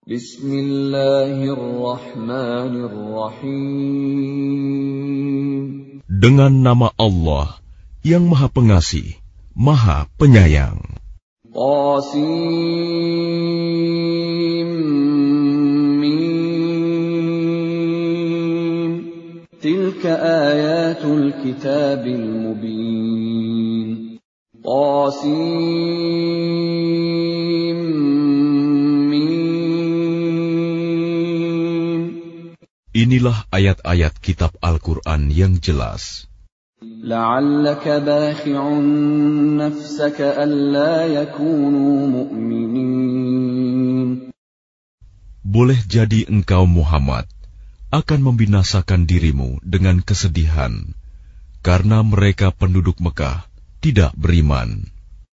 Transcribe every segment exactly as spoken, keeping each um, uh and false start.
Bismillahirrahmanirrahim. Dengan nama Allah yang Maha Pengasih, Maha Penyayang. Qasim Mim. Tilka ayatul kitabil mubin. Qasim Mim. Inilah ayat-ayat kitab Al-Quran yang jelas. La'allaka bakhi'un nafsaka alla yakunu mu'minin. Boleh jadi engkau Muhammad akan membinasakan dirimu dengan kesedihan karena mereka penduduk Mekah tidak beriman.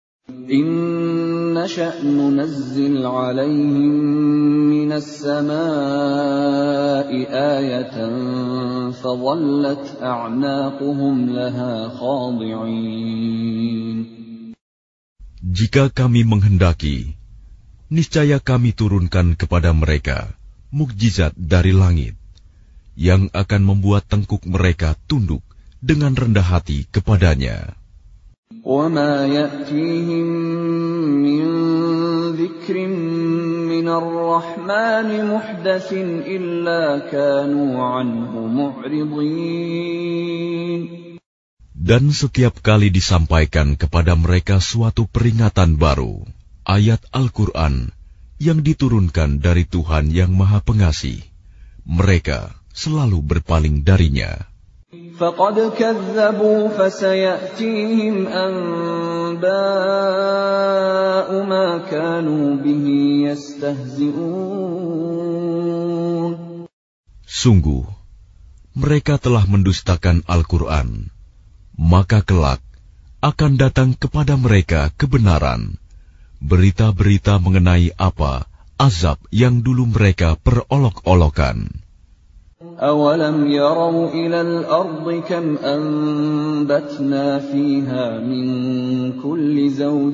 Inna sya'nu nazzil 'alaihim minas samaa'i ayatan fadhallat a'naquhum laha khadi'in. Jika kami menghendaki, niscaya kami turunkan kepada mereka mukjizat dari langit yang akan membuat tengkuk mereka tunduk dengan rendah hati kepadanya. وَمَا يَأْتِيهِمْ مِنْ ذِكْرٍ مِنَ الرَّحْمَنِ مُحْدَثٍ إِلَّا كَانُوا عَنْهُ مُعْرِضِينَ. Dan setiap kali disampaikan kepada mereka suatu peringatan baru, ayat Al-Quran yang diturunkan dari Tuhan yang Maha Pengasih, mereka selalu berpaling darinya. فَقَدْ كَذَّبُوا فَسَيَأْتِيهِمْ أَنْبَاءُ مَا كَانُوا بِهِ يَسْتَهْزِئُونَ. Sungguh, mereka telah mendustakan Al-Quran, maka kelak akan datang kepada mereka kebenaran, berita-berita mengenai apa azab yang dulu mereka perolok-olokan. أَوَلَمْ يَرَوْا إِلَى الْأَرْضِ كَمْ أَنبَتْنَا فِيهَا مِنْ كُلِّ زَوْجٍ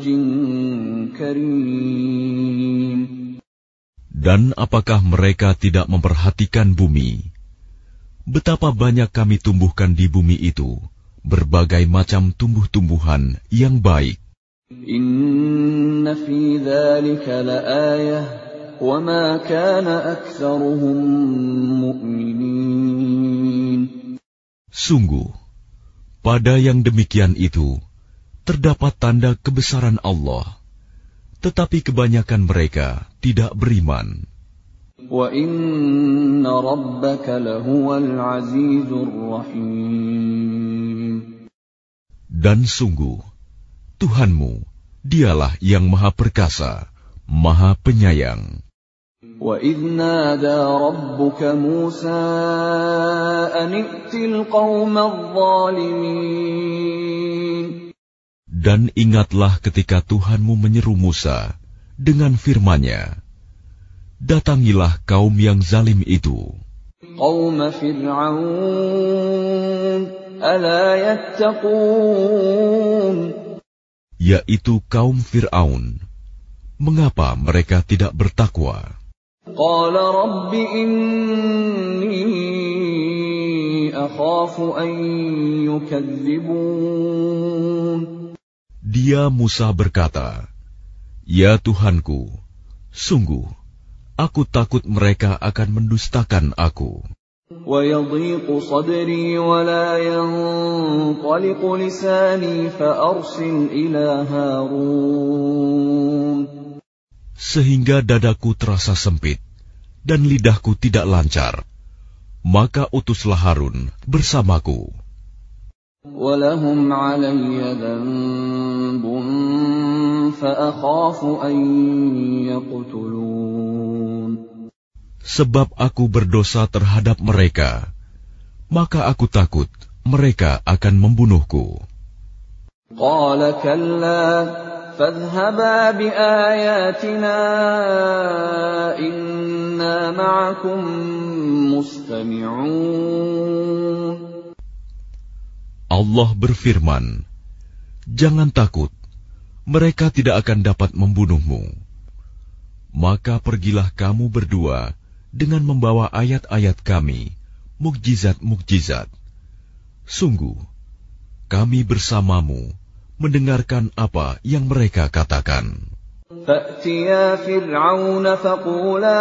كَرِيمٍ. Dan apakah mereka tidak memperhatikan bumi? Betapa banyak kami tumbuhkan di bumi itu berbagai macam tumbuh-tumbuhan yang baik. Inna fi dzalika laayah وَمَا كَانَ أَكْثَرُهُم مُؤْمِنِينَ. Sungguh, pada yang demikian itu terdapat tanda kebesaran Allah, tetapi kebanyakan mereka tidak beriman. وَإِنَّ رَبَّكَ لَهُوَ الْعَزِيزُ الرَّحِيمُ. Dan sungguh, Tuhanmu, dialah yang Maha Perkasa, Maha Penyayang. وَإِذْ نَادَى رَبُّكَ مُوسَىٰ أَنِ ائْتِ الْقَوْمَ الظَّالِمِينَ. Dan ingatlah ketika Tuhanmu menyeru Musa dengan firman-Nya, datangilah kaum yang zalim itu. قَوْمَ فِرْعَوْنَ أَلَا يَتَّقُونَ. Yaitu kaum Fir'aun. Mengapa mereka tidak bertakwa? قال رب إني أخاف أن يكذبون. Dia Musa berkata, Ya Tuhanku, sungguh, aku takut mereka akan mendustakan aku. ويضيق صدري ولا ينطلق لساني فأرسل إلى هارون. Sehingga dadaku terasa sempit dan lidahku tidak lancar, maka utuslah Harun bersamaku. وَلَهُمْ عَلَيَّ ذَنبٌ فَأَخَافُ أَن يَقْتُلُونِ. Sebab aku berdosa terhadap mereka, maka aku takut mereka akan membunuhku. قَالَ كَلَّا فَاذْهَبَا بِآيَاتِنَا إِنَّا مَعَكُمْ مُسْتَمِعُونَ. Allah berfirman, Jangan takut, mereka tidak akan dapat membunuhmu. Maka pergilah kamu berdua dengan membawa ayat-ayat kami, mukjizat-mukjizat. Sungguh, kami bersamamu mendengarkan apa yang mereka katakan. فَأْتِيَا فِرْعَوْنَ فَقُولَا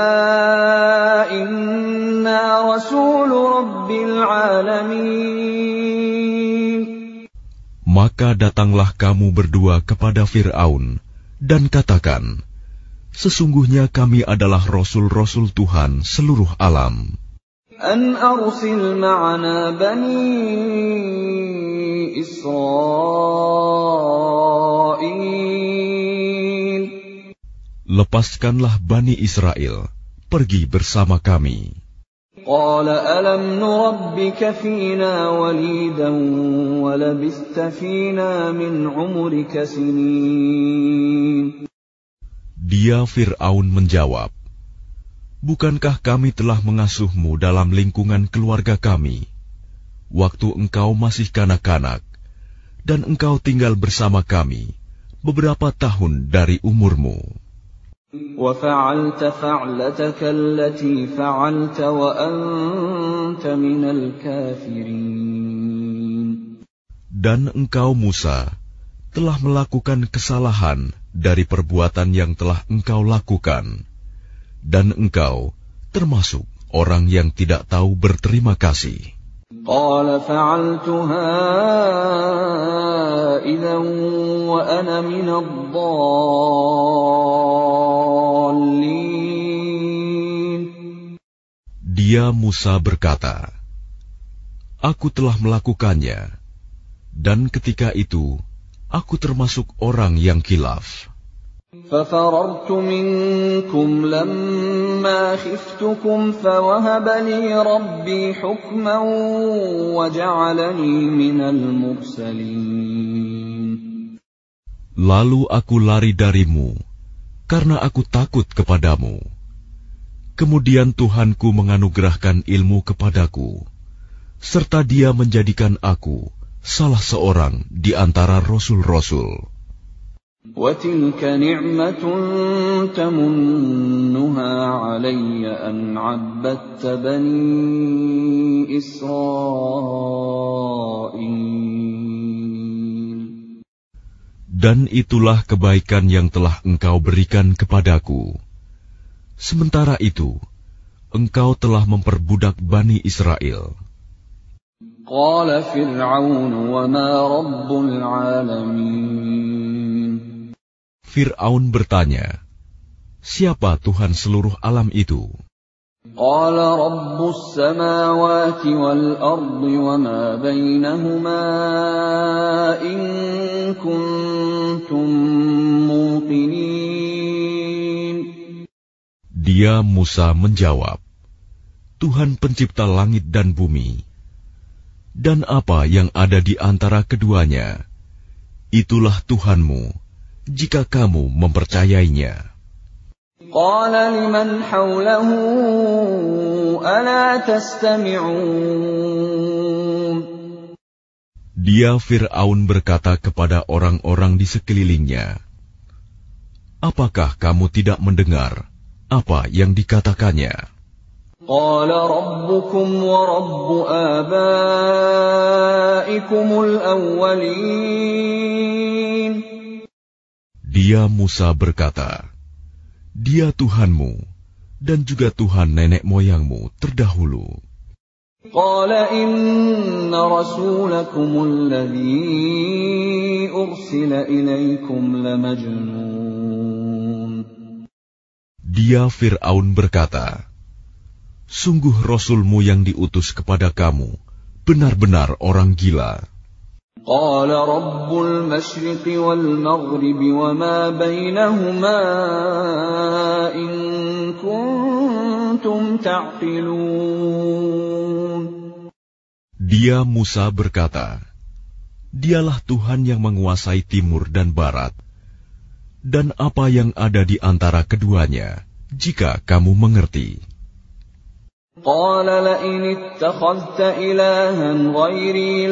إِنَّا رَسُولُ رَبِّ الْعَالَمِينَ. Maka datanglah kamu berdua kepada Fir'aun dan katakan, sesungguhnya kami adalah rasul-rasul Tuhan seluruh alam. أَنْ أَرْسِلْ مَعَنَا بَنِي إِسْرَائِيلَ. Lepaskanlah Bani Israel, pergi bersama kami. قَالَ أَلَمْ نُرَبِّكَ فِينَا وَلِيدًا وَلَبِثْتَ فِينَا مِنْ عُمُرِكَ سِنِينَ. Dia Fir'aun menjawab, bukankah kami telah mengasuhmu dalam lingkungan keluarga kami, waktu engkau masih kanak-kanak, dan engkau tinggal bersama kami beberapa tahun dari umurmu. وَفَعَلْتَ فَعْلَتَكَ الَّتِي فَعَلْتَ وَأَنْتَ مِنَ الْكَافِرِينَ. Dan engkau Musa telah melakukan kesalahan dari perbuatan yang telah engkau lakukan, dan engkau termasuk orang yang tidak tahu berterima kasih. قَالَ فَعَلْتُهَا إِذًا وَأَنَا مِنَ الضَّالِّينَ. Dia Musa berkata, aku telah melakukannya, dan ketika itu aku termasuk orang yang khilaf. فَفَرَرْتُ مِنكُمْ لَمَّا خِفْتُكُمْ فَوَهَبَ لِي رَبِّي حُكْمًا وَجَعَلَنِي مِنَ الْمُرْسَلِينَ. Lalu aku lari darimu karena aku takut kepadamu. Kemudian Tuhanku menganugerahkan ilmu kepadaku, serta Dia menjadikan aku salah seorang di antara rasul-rasul. وَتِلْكَ نِعْمَةٌ تَمُنُّهَا عَلَيَّ أَنْ عَبَّدتَّ بَنِي إِسْرَائِيلَ. Dan itulah kebaikan yang telah engkau berikan kepadaku. Sementara itu, engkau telah memperbudak Bani Israel. قَالَ فِرْعَوْنُ وَمَا رَبُّ الْعَالَمِينَ. Fir'aun bertanya, siapa Tuhan seluruh alam itu? قَالَ رَبُّ السَّمَاوَاتِ وَالْأَرْضِ وَمَا بَيْنَهُمَا إِن كُنتُم مُّوقِنِينَ. Dia Musa menjawab, Tuhan pencipta langit dan bumi, dan apa yang ada di antara keduanya, itulah Tuhanmu, jika kamu mempercayainya. قَالَ لِمَنْ حَوْلَهُ أَلَا تَسْتَمِعُونَ. Dia Fir'aun berkata kepada orang-orang di sekelilingnya, apakah kamu tidak mendengar apa yang dikatakannya? قَالَ رَبُّكُمْ وَرَبُّ آبَائِكُمُ الْأَوَّلِينَ. Dia Musa berkata, Dia Tuhanmu dan juga Tuhan nenek moyangmu terdahulu. قَالَ إِنَّ رَسُولَكُمُ الَّذِي أُرْسِلَ إِلَيْكُمْ لَمَجْنُونٌ. Dia Fir'aun berkata, sungguh Rasulmu yang diutus kepada kamu benar-benar orang gila. قَالَ رَبُّ الْمَشْرِقِ وَالْمَغْرِبِ وَمَا بَيْنَهُمَا إِن كُنتُمْ تَعْقِلُونَ. Dia Musa berkata, Dialah Tuhan yang menguasai timur dan barat, dan apa yang ada di antara keduanya, jika kamu mengerti. قَالَ لَئِنِ اتَّخَذْتَ إِلَٰهًا غَيْرِي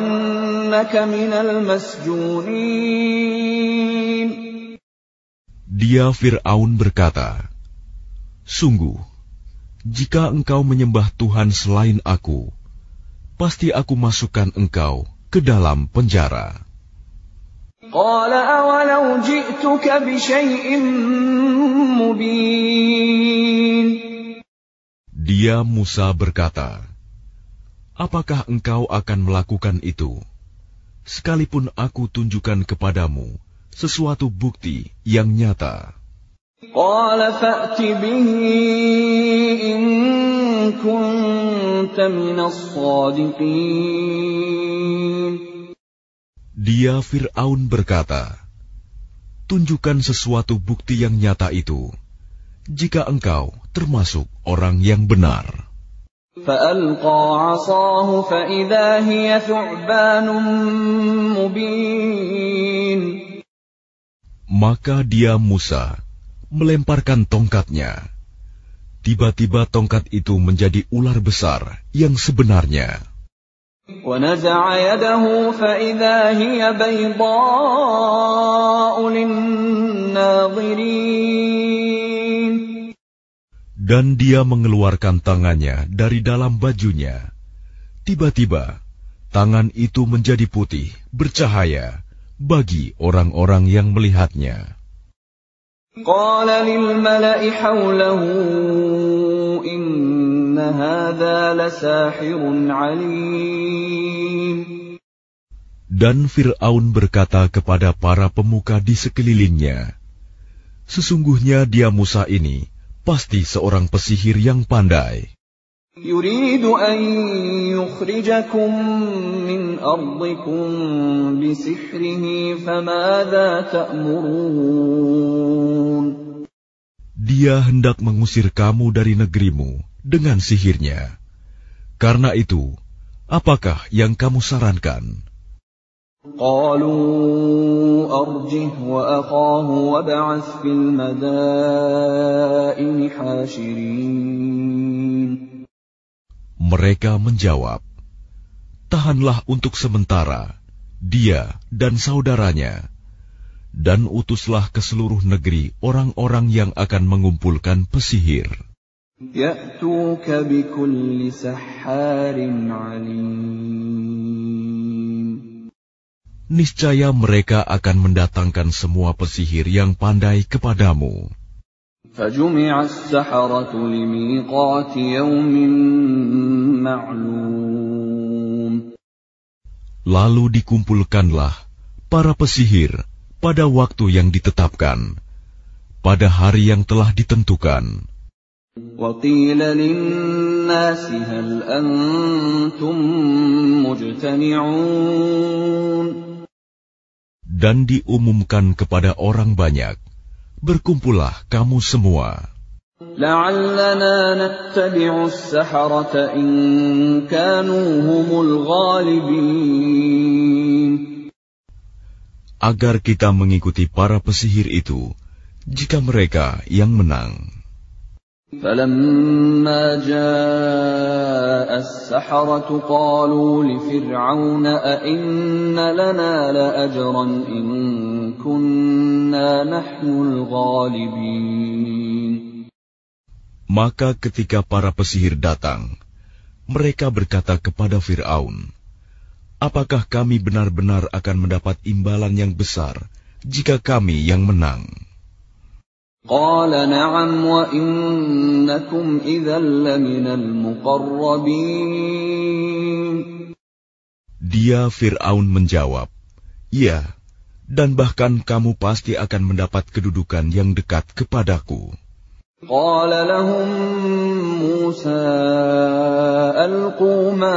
لَأَجْعَلَنَّكَ مِنَ الْمَسْجُونِينَ. Dia Fir'aun berkata, "Sungguh, jika engkau menyembah Tuhan selain aku, pasti aku masukkan engkau ke dalam penjara." قال أولو جئتك بشيء مبين. Dia Musa berkata, "Apakah engkau akan melakukan itu, sekalipun aku tunjukkan kepadamu sesuatu bukti yang nyata?" قال فأت به إن كنت من الصادقين. Dia Fir'aun berkata, "Tunjukkan sesuatu bukti yang nyata itu, jika engkau termasuk orang yang benar." فألقى عصاه فإذا هي ثعبان مبين. Maka dia Musa melemparkan tongkatnya. Tiba-tiba tongkat itu menjadi ular besar yang sebenarnya. ونزع يده فإذا هي بيضاء للناظرين. Dan dia mengeluarkan tangannya dari dalam bajunya. Tiba-tiba, tangan itu menjadi putih, bercahaya bagi orang-orang yang melihatnya. قال للملأ حوله إن هذا لساحر عليم. Dan Fir'aun berkata kepada para pemuka di sekelilingnya, "Sesungguhnya dia Musa ini pasti seorang pesihir yang pandai. يريد أن يخرجكم من أرضكم بسحره فماذا تأمرون." Dia hendak mengusir kamu dari negerimu dengan sihirnya. Karena itu, apakah yang kamu sarankan? قالوا أرجه وأخاه وابعث في المدائن حاشرين. Mereka menjawab, "Tahanlah untuk sementara dia dan saudaranya, dan utuslah ke seluruh negeri orang-orang yang akan mengumpulkan pesihir. يأتوك بكل سحار عليم. Niscaya mereka akan mendatangkan semua pesihir yang pandai kepadamu." فجمع السحرة لميقات يوم معلوم. Lalu dikumpulkanlah para pesihir pada waktu yang ditetapkan, pada hari yang telah ditentukan. وقيل للناس هل أنتم مجتمعون. Dan diumumkan kepada orang banyak, "Berkumpullah kamu semua. لعلنا نتبع السحرة إن كانوا هم الغالبين. Agar kita mengikuti para pesihir itu, jika mereka yang menang." فلما جاء السحرة قالوا لفرعون أئن لنا لأجرا إن كنا نحن الغالبين. Maka ketika para pesihir datang, mereka berkata kepada Fir'aun, "Apakah kami benar-benar akan mendapat imbalan yang besar jika kami yang menang?" قال نعم وإنكم إذا لمن المقربين. Dia Fir'aun menjawab, "Ya, dan bahkan kamu pasti akan mendapat kedudukan yang dekat kepadaku." قال لهم موسى ألقوا ما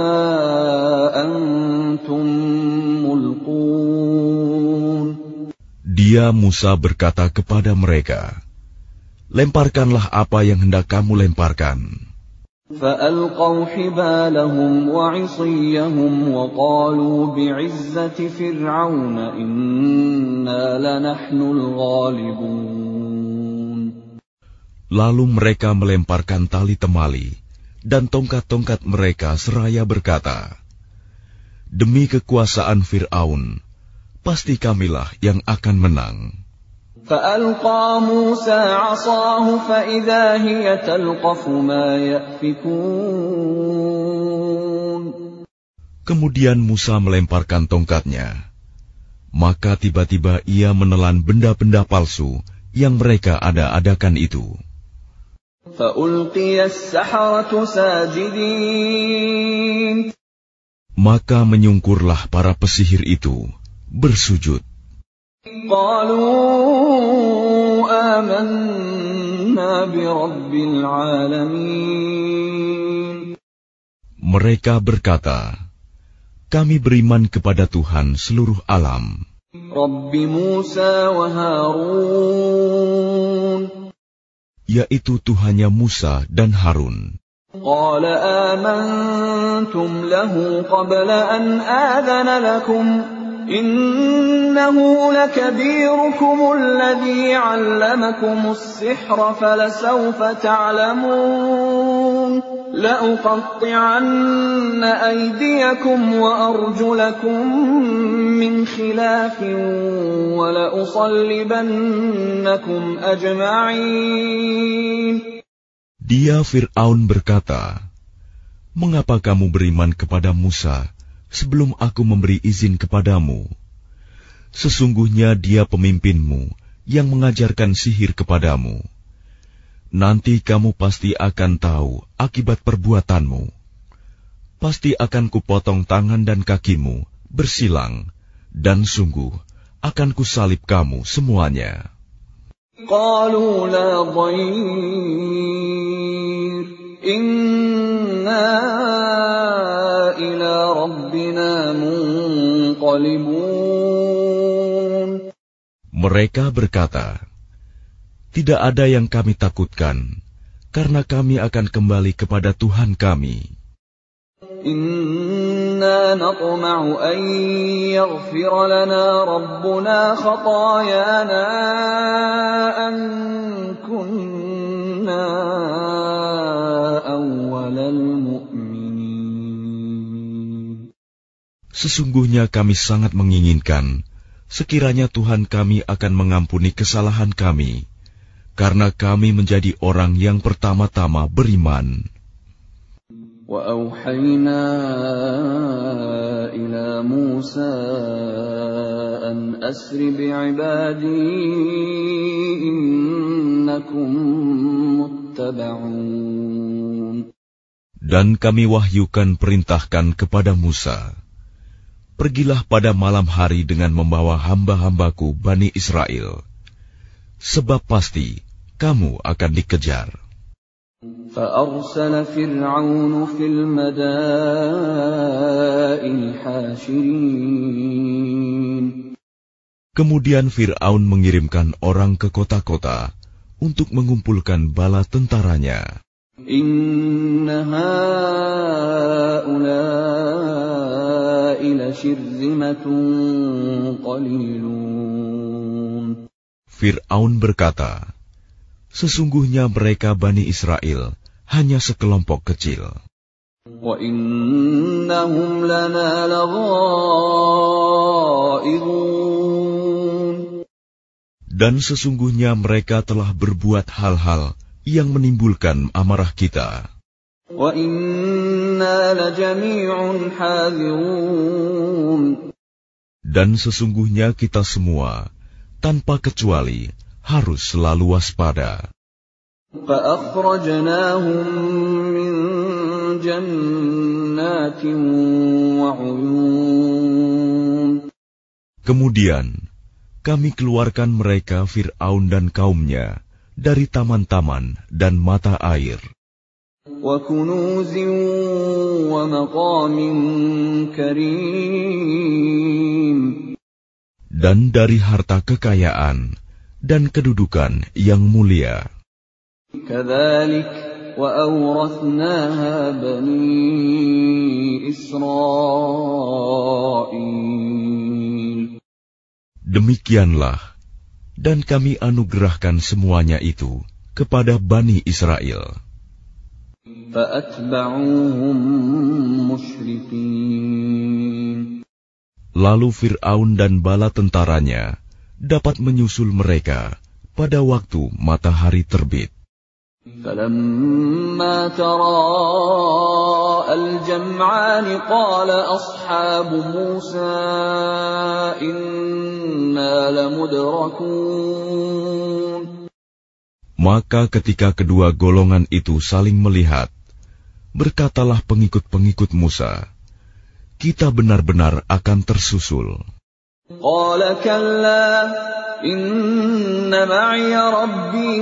أنتم ملقون. Dia Musa berkata kepada mereka, "Lemparkanlah apa yang hendak kamu lemparkan." فألقوا حبالهم وعصيهم وقالوا بعزة فرعون إنا لنحن الغالبون. Lalu mereka melemparkan tali temali dan tongkat-tongkat mereka seraya berkata, "Demi kekuasaan Fir'aun, pasti kamilah yang akan menang." فألقى موسى عصاه فإذا هي تلقف ما يأفكون. Kemudian Musa melemparkan tongkatnya. Maka tiba-tiba ia menelan benda-benda palsu yang mereka ada-adakan itu. فألقي السحرة ساجدين. Maka menyungkurlah para pesihir itu, bersujud. قالوا آمنا برب العالمين. Mereka berkata, kami beriman kepada Tuhan seluruh alam. رب موسى وهارون. Yaitu Tuhannya Musa dan Harun. قال آمنتم له قبل أن آذن لكم إنه لكبيركم الذي علمكم السحر فلسوف تعلمون لأقطعن أيديكم وأرجلكم من خلاف ولأصلبنكم أجمعين. Dia Fir'aun berkata, mengapa kamu beriman kepada Musa sebelum aku memberi izin kepadamu? Sesungguhnya dia pemimpinmu yang mengajarkan sihir kepadamu. Nanti kamu pasti akan tahu akibat perbuatanmu. Pasti akan kupotong tangan dan kakimu bersilang, dan sungguh akan kusalib kamu semuanya. قالوا لا ضير إنا إلى ربنا منقلبون. Mereka berkata, tidak ada yang kami takutkan, karena kami akan kembali kepada Tuhan kami. إنا نطمع أن يغفر لنا ربنا خطايانا أن كنا أول المؤمنين. Sesungguhnya kami sangat menginginkan sekiranya Tuhan kami akan mengampuni kesalahan kami, karena kami menjadi orang yang pertama-tama beriman. وأوحينا إلى موسى أن أسر بعبادي إنكم متبعون. Dan kami wahyukan perintahkan kepada Musa, pergilah pada malam hari dengan membawa hamba-hambaku Bani Israel, sebab pasti kamu akan dikejar. فأرسل فرعون في المدائن حاشرين. Kemudian Fir'aun mengirimkan orang ke kota-kota untuk mengumpulkan bala tentaranya. إن هؤلاء لشرذمة قليلون. Fir'aun berkata, sesungguhnya mereka Bani Israel hanya sekelompok kecil. وَإِنَّهُمْ لَنَا لَغَائِظُونَ. Dan sesungguhnya mereka telah berbuat hal-hal yang menimbulkan amarah kita. وَإِنَّا لَجَمِيعٌ حَاذِرُونَ. Dan sesungguhnya kita semua, tanpa kecuali, harus selalu waspada. فَأَخْرَجْنَاهُمْ مِنْ جَنَّاتٍ وَعُيُونٍ. Kemudian, kami keluarkan mereka Fir'aun dan kaumnya dari taman-taman dan mata air. وَكُنُوزٍ وَمَقَامٍ كَرِيمٍ. Dan dari harta kekayaan dan kedudukan yang mulia. كَذَلِكَ وَأَوْرَثْنَاهَا بَنِي إِسْرَائِيلَ. Demikianlah, dan kami anugerahkan semuanya itu kepada Bani Israel. فَأَتْبَعُوهُمْ مُشْرِقِينَ. Lalu Fir'aun dan bala tentaranya dapat menyusul mereka pada waktu matahari terbit. فَلَمَّا تَرَاءَى الْجَمْعَانِ قَالَ أَصْحَابُ مُوسَى إِنَّا لَمُدْرَكُونَ. Maka ketika kedua golongan itu saling melihat, berkatalah pengikut-pengikut Musa, kita benar-benar akan tersusul. Qala kalla inna ma'iya rabbi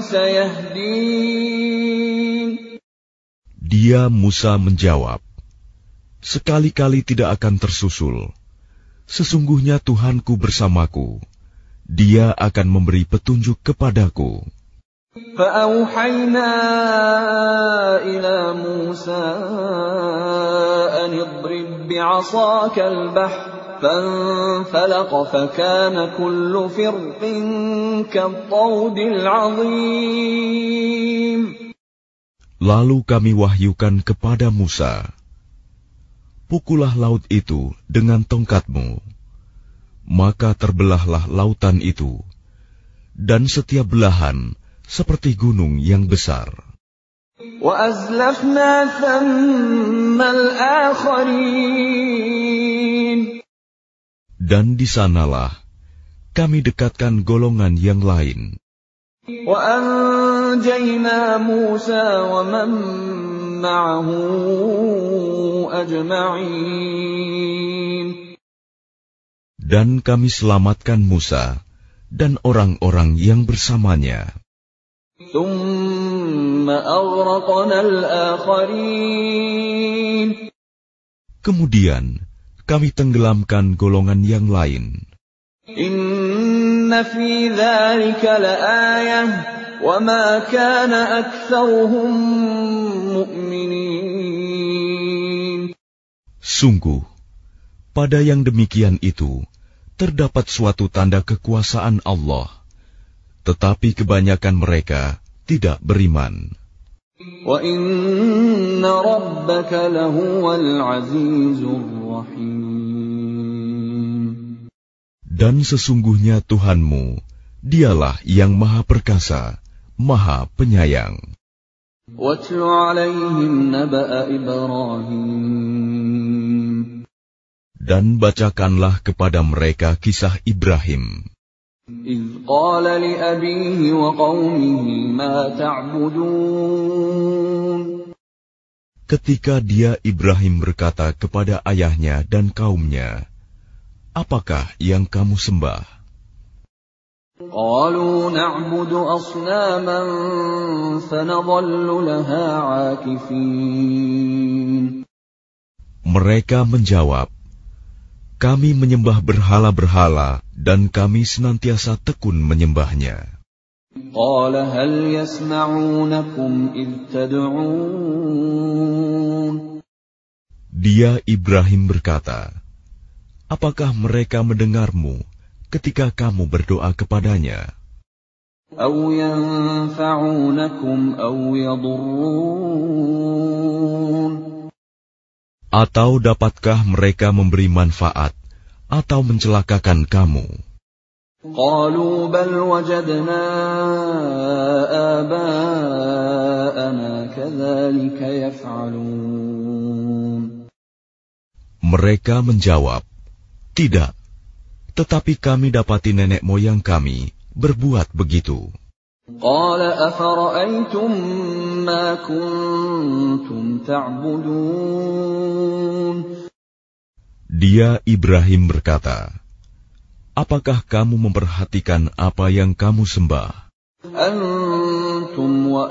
sayahdin. Dia Musa menjawab, sekali-kali tidak akan tersusul. Sesungguhnya Tuhanku bersamaku, Dia akan memberi petunjuk kepadaku. فَأَوْحَيْنَا إِلَى مُوسَىٰ أَنِ اضْرِب بِّعَصَاكَ الْبَحْرَ فَانفَلَقَ فَكَانَ كُلُّ فِرْقٍ كَالطَّوْدِ الْعَظِيمِ. Lalu kami wahyukan kepada Musa, pukullah laut itu dengan tongkatmu, maka terbelahlah lautan itu, dan setiap belahan seperti gunung yang besar. وَأَزْلَفْنَا ثَمَّ الْآخَرِينَ. Dan di sanalah kami dekatkan golongan yang lain. وَأَنْجَيْنَا مُوسَى وَمَنْ مَعَهُ أَجْمَعِينَ. Dan kami selamatkan Musa dan orang-orang yang bersamanya. ثُمَّ أَغْرَقْنَا الْآخَرِينَ. Kemudian kami tenggelamkan golongan yang lain. إِنَّ فِي ذَلِكَ لَآيَةً وَمَا كَانَ أَكْثَرُهُم مُؤْمِنِينَ. Sungguh, pada yang demikian itu terdapat suatu tanda kekuasaan Allah, tetapi kebanyakan mereka tidak beriman. وَإِنَّ رَبَّكَ لَهُوَ الْعَزِيزُ الرَّحِيمُ. Dan sesungguhnya Tuhanmu, Dialah yang Maha Perkasa, Maha Penyayang. وَاتْلُ عَلَيْهِمْ نَبَأَ إِبْرَاهِيمَ. Dan bacakanlah kepada mereka kisah Ibrahim. إِذْ قَالَ لِأَبِيهِ وَقَوْمِهِ مَا تَعْبُدُونَ. Ketika dia Ibrahim berkata kepada ayahnya dan kaumnya, apakah yang kamu sembah? قَالُوا نَعْبُدُ أَصْنَامًا فَنَظَلُّ لَهَا عَاكِفِينَ. Mereka menjawab, kami menyembah berhala-berhala dan kami senantiasa tekun menyembahnya. قَالَ هَلْ يَسْمَعُونَكُمْ إِذْ تَدْعُونَ. Dia Ibrahim berkata, apakah mereka mendengarmu ketika kamu berdoa kepadanya? أَوْ يَنفَعُونَكُمْ أَوْ يَضُرُّونَ. Atau dapatkah mereka memberi manfaat atau mencelakakan kamu? قَالُوا بَلْ وَجَدْنَا آبَاءَنَا كَذَلِكَ يَفْعَلُونَ. Mereka menjawab, tidak, tetapi kami dapati nenek moyang kami berbuat begitu. قَالَ أَفَرَأَيْتُم مَّا كُنتُمْ تَعْبُدُونَ. Dia Ibrahim berkata, apakah kamu memperhatikan apa yang kamu sembah? أَنتُمْ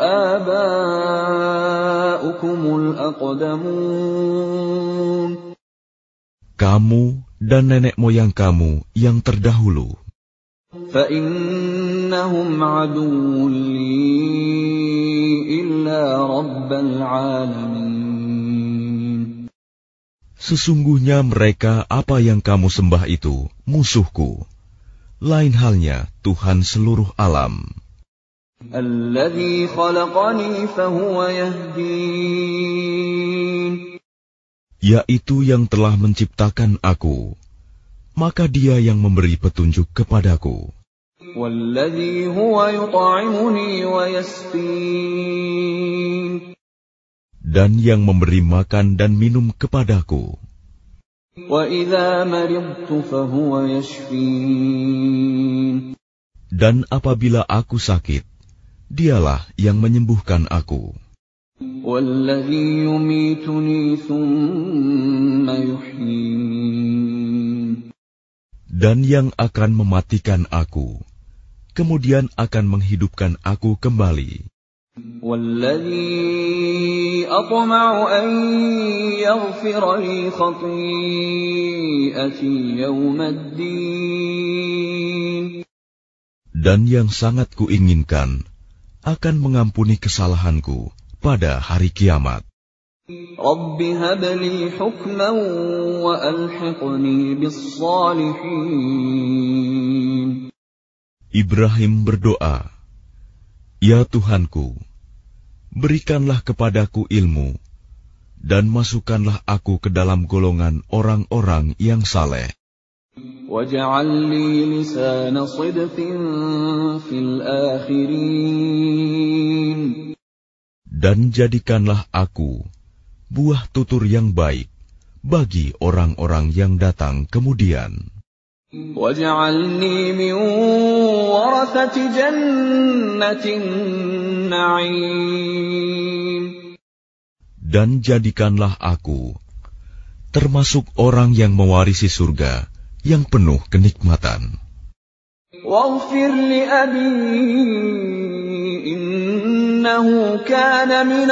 وَآبَاؤُكُمُ الْأَقْدَمُونَ. Kamu dan nenek moyang kamu yang terdahulu. فَإِنَّهُمْ عَدُوٌّ لِّي إِلَّا رَبَّ الْعَالَمِينَ. Sesungguhnya mereka apa yang kamu sembah itu musuhku, lain halnya Tuhan seluruh alam. الَّذِي خَلَقَنِي فَهُوَ يَهْدِينِ. Yaitu yang telah menciptakan aku, maka Dia yang memberi petunjuk kepadaku. والذي هو يطعمني ويسقين. Dan yang memberi makan dan minum kepadaku. وإذا مرضت فهو يشفين. Dan apabila aku sakit, dialah yang menyembuhkan aku. وَالَّذِي يُمِيتُنِي ثُمَّ يُحْيِينِ. Dan yang akan mematikan aku, kemudian akan menghidupkan aku kembali. وَالَّذِي أَطْمَعُ أَن يَغْفِرَ لِي خَطِيئَتِي يَوْمَ الدِّينِ. Dan yang sangat kuinginkan akan mengampuni kesalahanku pada hari kiamat. رَبِّ هَبْ لِي حُكْمًا وَأَلْحِقْنِي بِالصَّالِحِينَ. Ibrahim berdoa, "Ya Tuhanku, berikanlah kepadaku ilmu, dan masukkanlah aku ke dalam golongan orang-orang yang saleh. وَاجْعَل لِّي لِسَانَ صِدْقٍ فِي الْآخِرِينَ. Dan jadikanlah aku buah tutur yang baik bagi orang-orang yang datang kemudian. وَاجْعَلْنِي مِنْ وَرَثَةِ جَنَّةِ النَّعِيمِ. Dan jadikanlah aku termasuk orang yang mewarisi surga yang penuh kenikmatan. وَاغْفِرْ لِأَبِي إِنَّهُ كَانَ مِنَ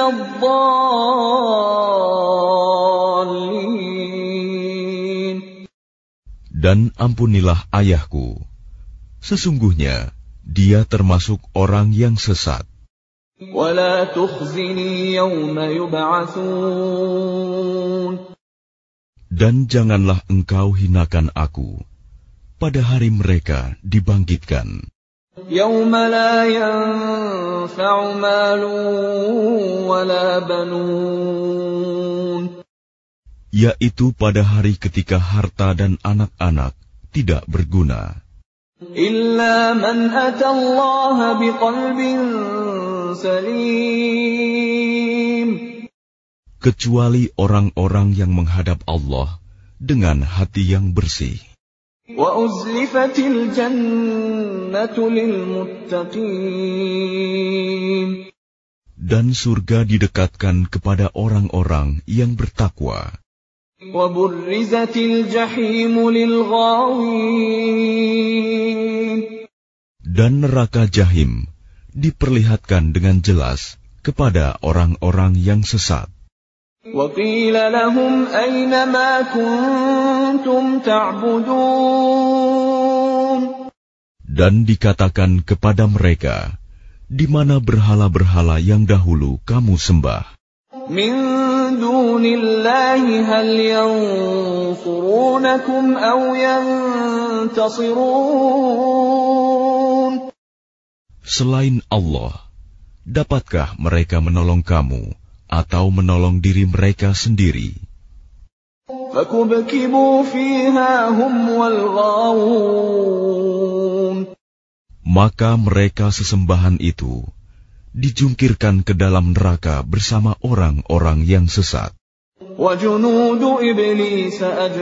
الضَّالِّينَ. Dan ampunilah ayahku, sesungguhnya dia termasuk orang yang sesat. وَلَا تُخْزِنِي يَوْمَ يُبْعَثُونَ. Dan janganlah engkau hinakan aku pada hari mereka dibangkitkan. يَوْمَ لَا يَنفَعُ مَالٌ وَلَا بَنُونَ. Yaitu pada hari ketika harta dan anak-anak tidak berguna. إِلَّا مَنْ أَتَى اللَّهَ بِقَلْبٍ سَلِيمٍ. Kecuali orang-orang yang menghadap Allah dengan hati yang bersih. وَأُزْلِفَتِ الْجَنَّةُ لِلْمُتَّقِينَ. Dan surga didekatkan kepada orang-orang yang bertakwa. وَبُرِّزَتِ الْجَحِيمُ لِلْغَاوِينَ. Dan neraka Jahim diperlihatkan dengan jelas kepada orang-orang yang sesat. وَقِيلَ لَهُمْ أَيْنَ مَا كُنْتُمْ تَعْبُدُونَ. Dan dikatakan kepada mereka, di mana berhala-berhala yang dahulu kamu sembah? مِنْ دُونِ اللَّهِ هَلْ يَنْصُرُونَكُمْ أَوْ يَنْتَصِرُونَ. Selain Allah, dapatkah mereka menolong kamu atau menolong diri mereka sendiri? فَكُبْكِبُوا فِيهَا هُمْ وَالْغَاوُونَ. Maka mereka sesembahan itu dijungkirkan ke dalam neraka bersama orang-orang yang sesat. وَجُنُودُ إِبْلِيسَ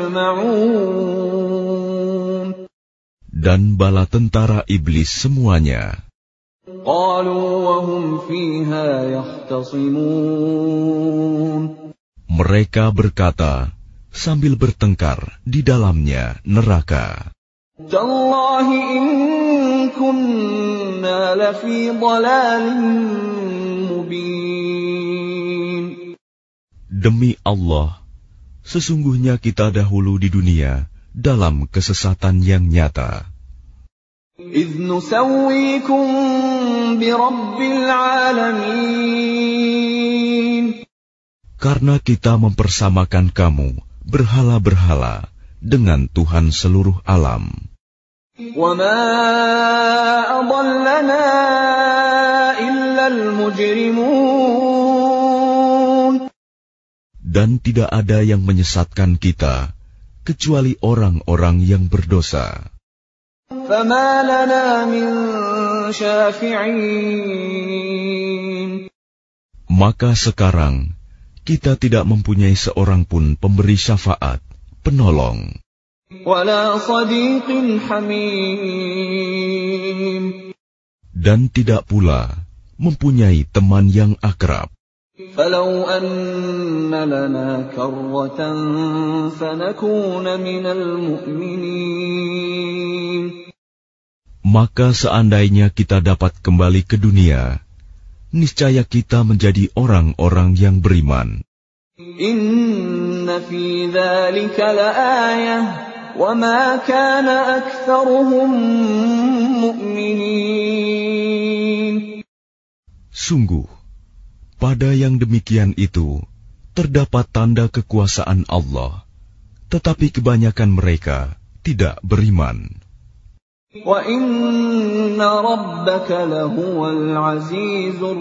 أَجْمَعُونَ. Dan bala tentara iblis semuanya. قَالُوا وَهُمْ فِيهَا يَخْتَصِمُونَ. Mereka berkata sambil bertengkar di dalamnya neraka. تَاللَّهِ إِن كُنَّا لَفِي ضَلَالٍ مُبِينٍ. Demi Allah, sesungguhnya kita dahulu di dunia dalam kesesatan yang nyata. إِذْ نُسَوِّيكُم بِرَبِّ الْعَالَمِينَ. Karena kita mempersamakan kamu berhala-berhala dengan Tuhan seluruh alam. وَمَا أَضَلَّنَا إِلَّا الْمُجْرِمُونَ. Dan tidak ada yang menyesatkan kita kecuali orang-orang yang berdosa. فما لنا من شافعين. Maka sekarang kita tidak mempunyai seorang pun pemberi syafaat, penolong. ولا صديق حميم. Dan tidak pula mempunyai teman yang akrab. فلو أن لنا كرة فنكون من المؤمنين. Maka seandainya kita dapat kembali ke dunia, niscaya kita menjadi orang-orang yang beriman. Inna fi dzalika laayah wa ma kana aktsaruhum mu'minin. Sungguh, pada yang demikian itu terdapat tanda kekuasaan Allah, tetapi kebanyakan mereka tidak beriman. Wa inna rabbaka lahuwal azizur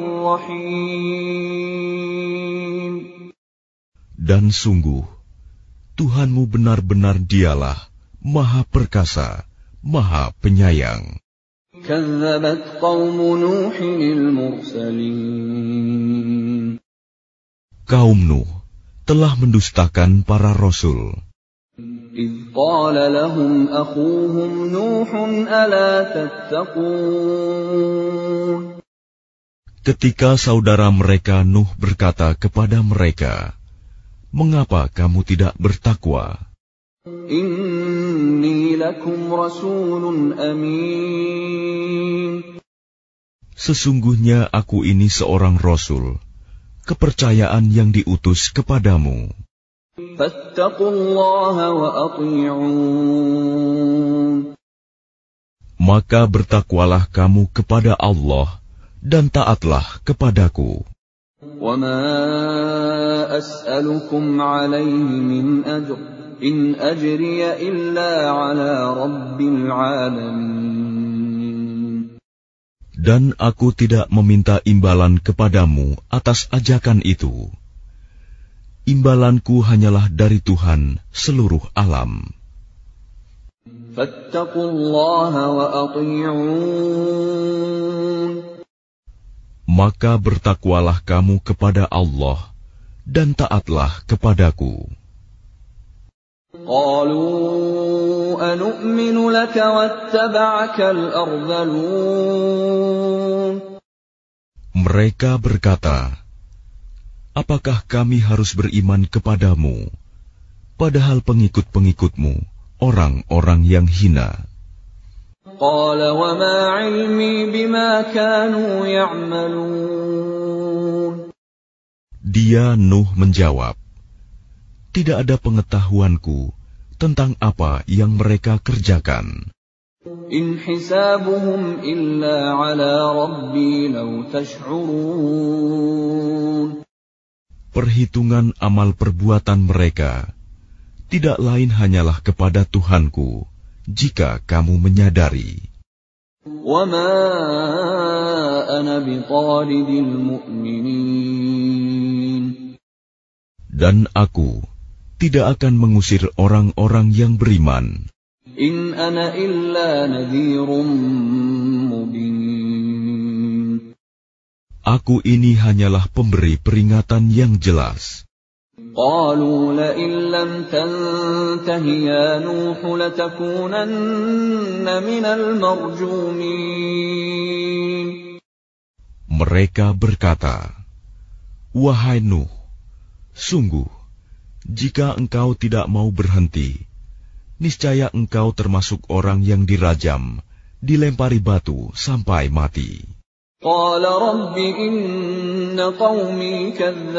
rahim. Dan sungguh, Tuhanmu benar-benar dialah Maha Perkasa, Maha Penyayang. Kazzabat qaumu Nuhin al-mursalin. Kaum Nuh telah mendustakan para rasul. إذ قال لهم أخوهم نوح ألا تتقون. Ketika saudara mereka Nuh berkata kepada mereka, "Mengapa kamu tidak bertakwa? Inni lakum rasulun amin. Sesungguhnya aku ini seorang rasul, kepercayaan yang diutus kepadamu. Fattaqullaha wa ati'un. Maka bertakwalah kamu kepada Allah dan taatlah kepadaku. Wa ma as'alukum 'alaihi min ajr, in ajriya illa 'ala rabbil 'alamin. Dan aku tidak meminta imbalan kepadamu atas ajakan itu. Imbalanku hanyalah dari Tuhan seluruh alam. Fattaqullaha wa ati'un. Maka bertakwalah kamu kepada Allah dan taatlah kepadaku. Qalu anu'minu laka wattaba'akal ardhalun. Mereka berkata, apakah kami harus beriman kepadamu, padahal pengikut-pengikutmu orang-orang yang hina? Qala wa ma 'ilmi bima kanu ya'malun. Dia Nuh menjawab, tidak ada pengetahuanku tentang apa yang mereka kerjakan. In hisabuhum illa 'ala rabbi law tash'urun. Perhitungan amal perbuatan mereka tidak lain hanyalah kepada Tuhanku, jika kamu menyadari. Wa ma ana bitaridil mu'minin. Dan aku tidak akan mengusir orang-orang yang beriman. In ana illa nadhirum mubin. Aku ini hanyalah pemberi peringatan yang jelas. Qalu la in lam tantahi ya Nuh latakunanna minal marjumin. Mereka berkata, wahai Nuh, sungguh, jika engkau tidak mau berhenti, niscaya engkau termasuk orang yang dirajam, dilempari batu sampai mati. Qala rabbi inna qaumi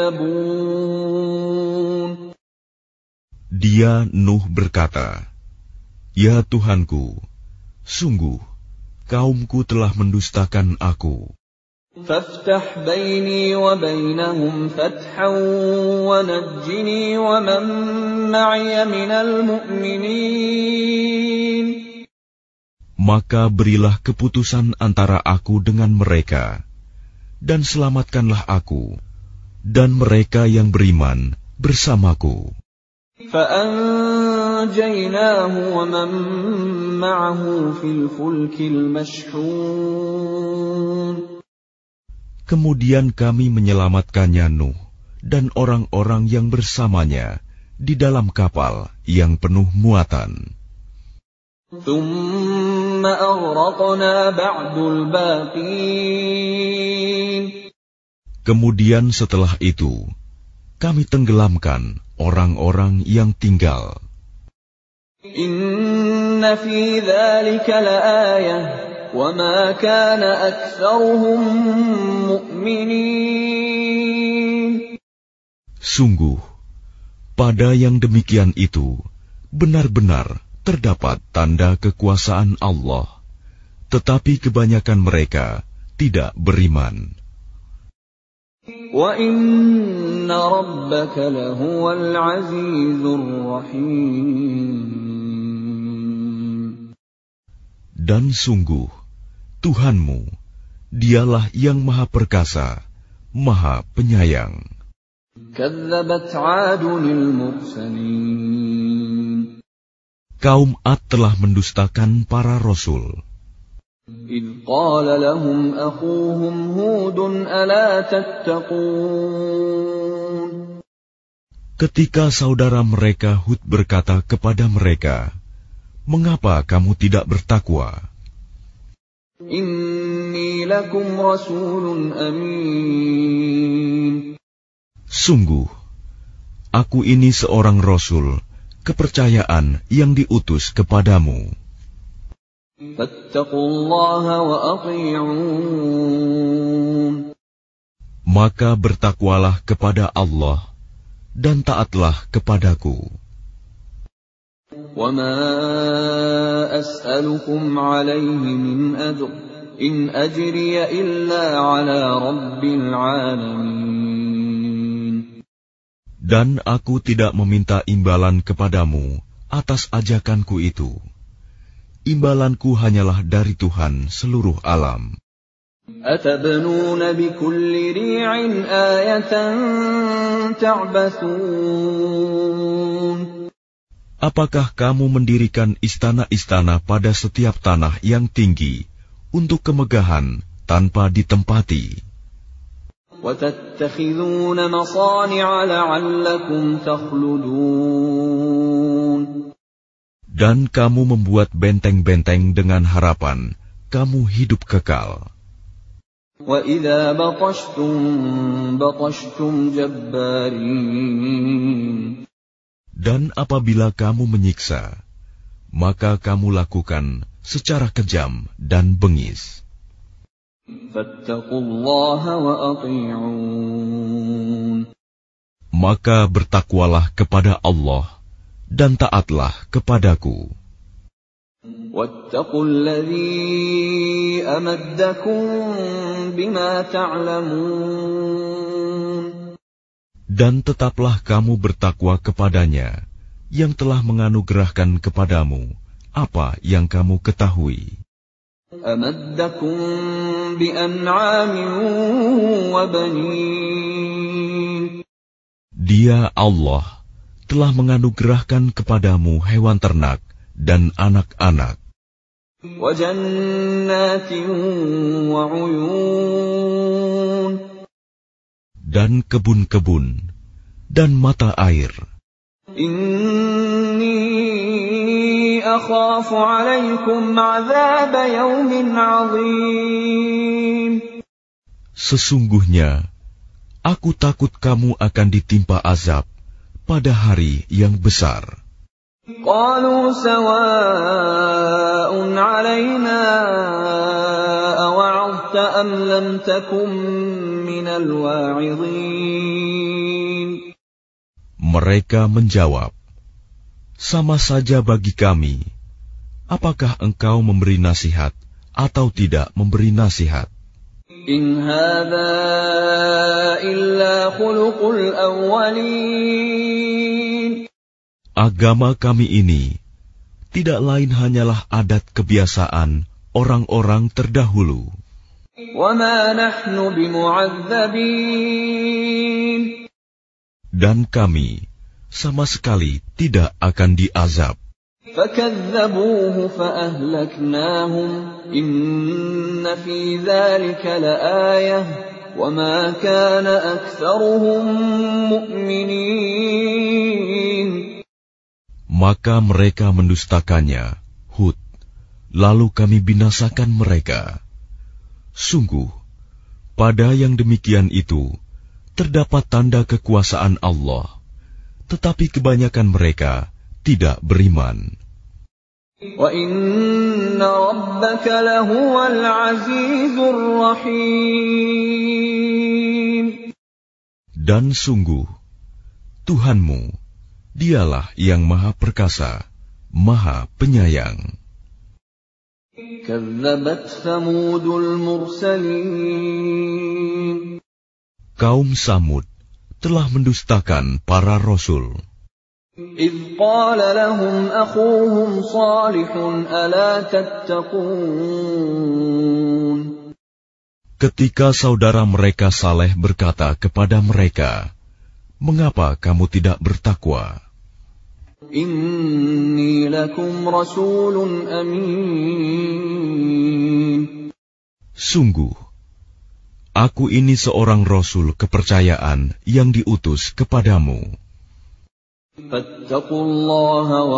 kadzabun. Dia Nuh berkata, ya Tuhanku, sungguh, kaumku telah mendustakan aku. Faftah baini wa bainahum fathan wa najjini wa man ma'iya minal mu'minin. Maka berilah keputusan antara aku dengan mereka, dan selamatkanlah aku, dan mereka yang beriman bersamaku. فَأَنْجَيْنَاهُ وَأَنْجَيْنَاهُ وَمَنْ مَعَهُ فِي الْفُلْكِ الْمَشْحُونِ. Kemudian kami menyelamatkannya Nuh dan orang-orang yang bersamanya di dalam kapal yang penuh muatan. ثُمَّ أَغْرَقْنَا بَعْدُ الْبَاقِينَ. Kemudian setelah itu, kami tenggelamkan orang-orang yang tinggal. Inna fi dzalika laayah wa ma kana aktsaruhum mu'minin. Sungguh, pada yang demikian itu benar-benar terdapat tanda kekuasaan Allah, tetapi kebanyakan mereka tidak beriman. Wa inna rabbaka lahuwal azizur rahim. Dan sungguh, Tuhanmu, dialah yang maha perkasa, maha penyayang. Kadzabat 'adunil mursalin. Kaum Ad telah mendustakan para rasul. إِذْ قَالَ لَهُمْ أَخُوهُمْ هُودٌ أَلَا تَتَّقُونَ. Ketika saudara mereka Hud berkata kepada mereka, "Mengapa kamu tidak bertakwa?" إِنِّي لَكُمْ رَسُولٌ أَمِينٌ. Sungguh, aku ini seorang rasul, kepercayaan yang diutus kepadamu. Fattaqullaha wa athi'un. Maka bertakwalah kepada Allah dan taatlah kepadaku. Wa ma as'alukum 'alaihi min ajr in ajriya illa 'ala rabbil 'alamin. Dan aku tidak meminta imbalan kepadamu atas ajakanku itu. Imbalanku hanyalah dari Tuhan seluruh alam. Atabnuna bikulli ri'in ayatan ta'bathun. Apakah kamu mendirikan istana-istana pada setiap tanah yang tinggi untuk kemegahan tanpa ditempati? Wa tattakhidhuna masani'a la'allakum takhludun. Dan kamu membuat benteng-benteng dengan harapan kamu hidup kekal. Wa idza batashtum batashtum jabbarin. Dan apabila kamu menyiksa, maka kamu lakukan secara kejam dan bengis. Fattaqullaha wa athi'un. Maka bertakwalah kepada Allah dan taatlah kepadaku. Wattaqulladzi amaddakum bima ta'lamun. Dan tetaplah kamu bertakwa kepadanya yang telah menganugerahkan kepadamu apa yang kamu ketahui. Amaddakum bi an'amin wa banin. Dia Allah telah menganugerahkan kepadamu hewan ternak dan anak-anak. Wa jannatin wa 'uyun. Dan kebun-kebun dan mata air. Inni akhafu 'alaikum 'adzab yaumin 'adzim. Sesungguhnya aku takut kamu akan ditimpa azab pada hari yang besar. Qalu sawa'un 'alaina awa'adta am lam takum minal wa'idhin. Mereka menjawab, sama saja bagi kami, apakah engkau memberi nasihat atau tidak memberi nasihat. In hadza illa khuluqul awwalin. Agama kami ini tidak lain hanyalah adat kebiasaan orang-orang terdahulu. Wa ma nahnu bimu'adzabin. Dan kami sama sekali tidak akan diazab. فَكَذَّبُوهُ فَأَهْلَكْنَاهُمْ إِنَّ فِي ذَلِكَ لَآيَةً وَمَا كَانَ أَكْثَرُهُم مُؤْمِنِينَ. Maka mereka mendustakannya, Hud, lalu kami binasakan mereka. Sungguh, pada yang demikian itu terdapat tanda kekuasaan Allah, tetapi kebanyakan mereka tidak beriman. وَإِنَّ رَبَّكَ لَهُوَ الْعَزِيزُ الرَّحِيمُ. Dan sungguh, Tuhanmu, Dialah yang Maha Perkasa, Maha Penyayang. كَذَّبَتْ ثَمُودُ الْمُرْسَلِينَ. Kaum Samud telah mendustakan para rasul. إِذْ قَالَ لَهُمْ أَخُوهُمْ صَالِحٌ أَلَا تَتَّقُونَ. Ketika saudara mereka Saleh berkata kepada mereka, "Mengapa kamu tidak bertakwa?" Inni lakum rasulun amin. Sungguh, aku ini seorang rasul kepercayaan yang diutus kepadamu. Fattaqullaha wa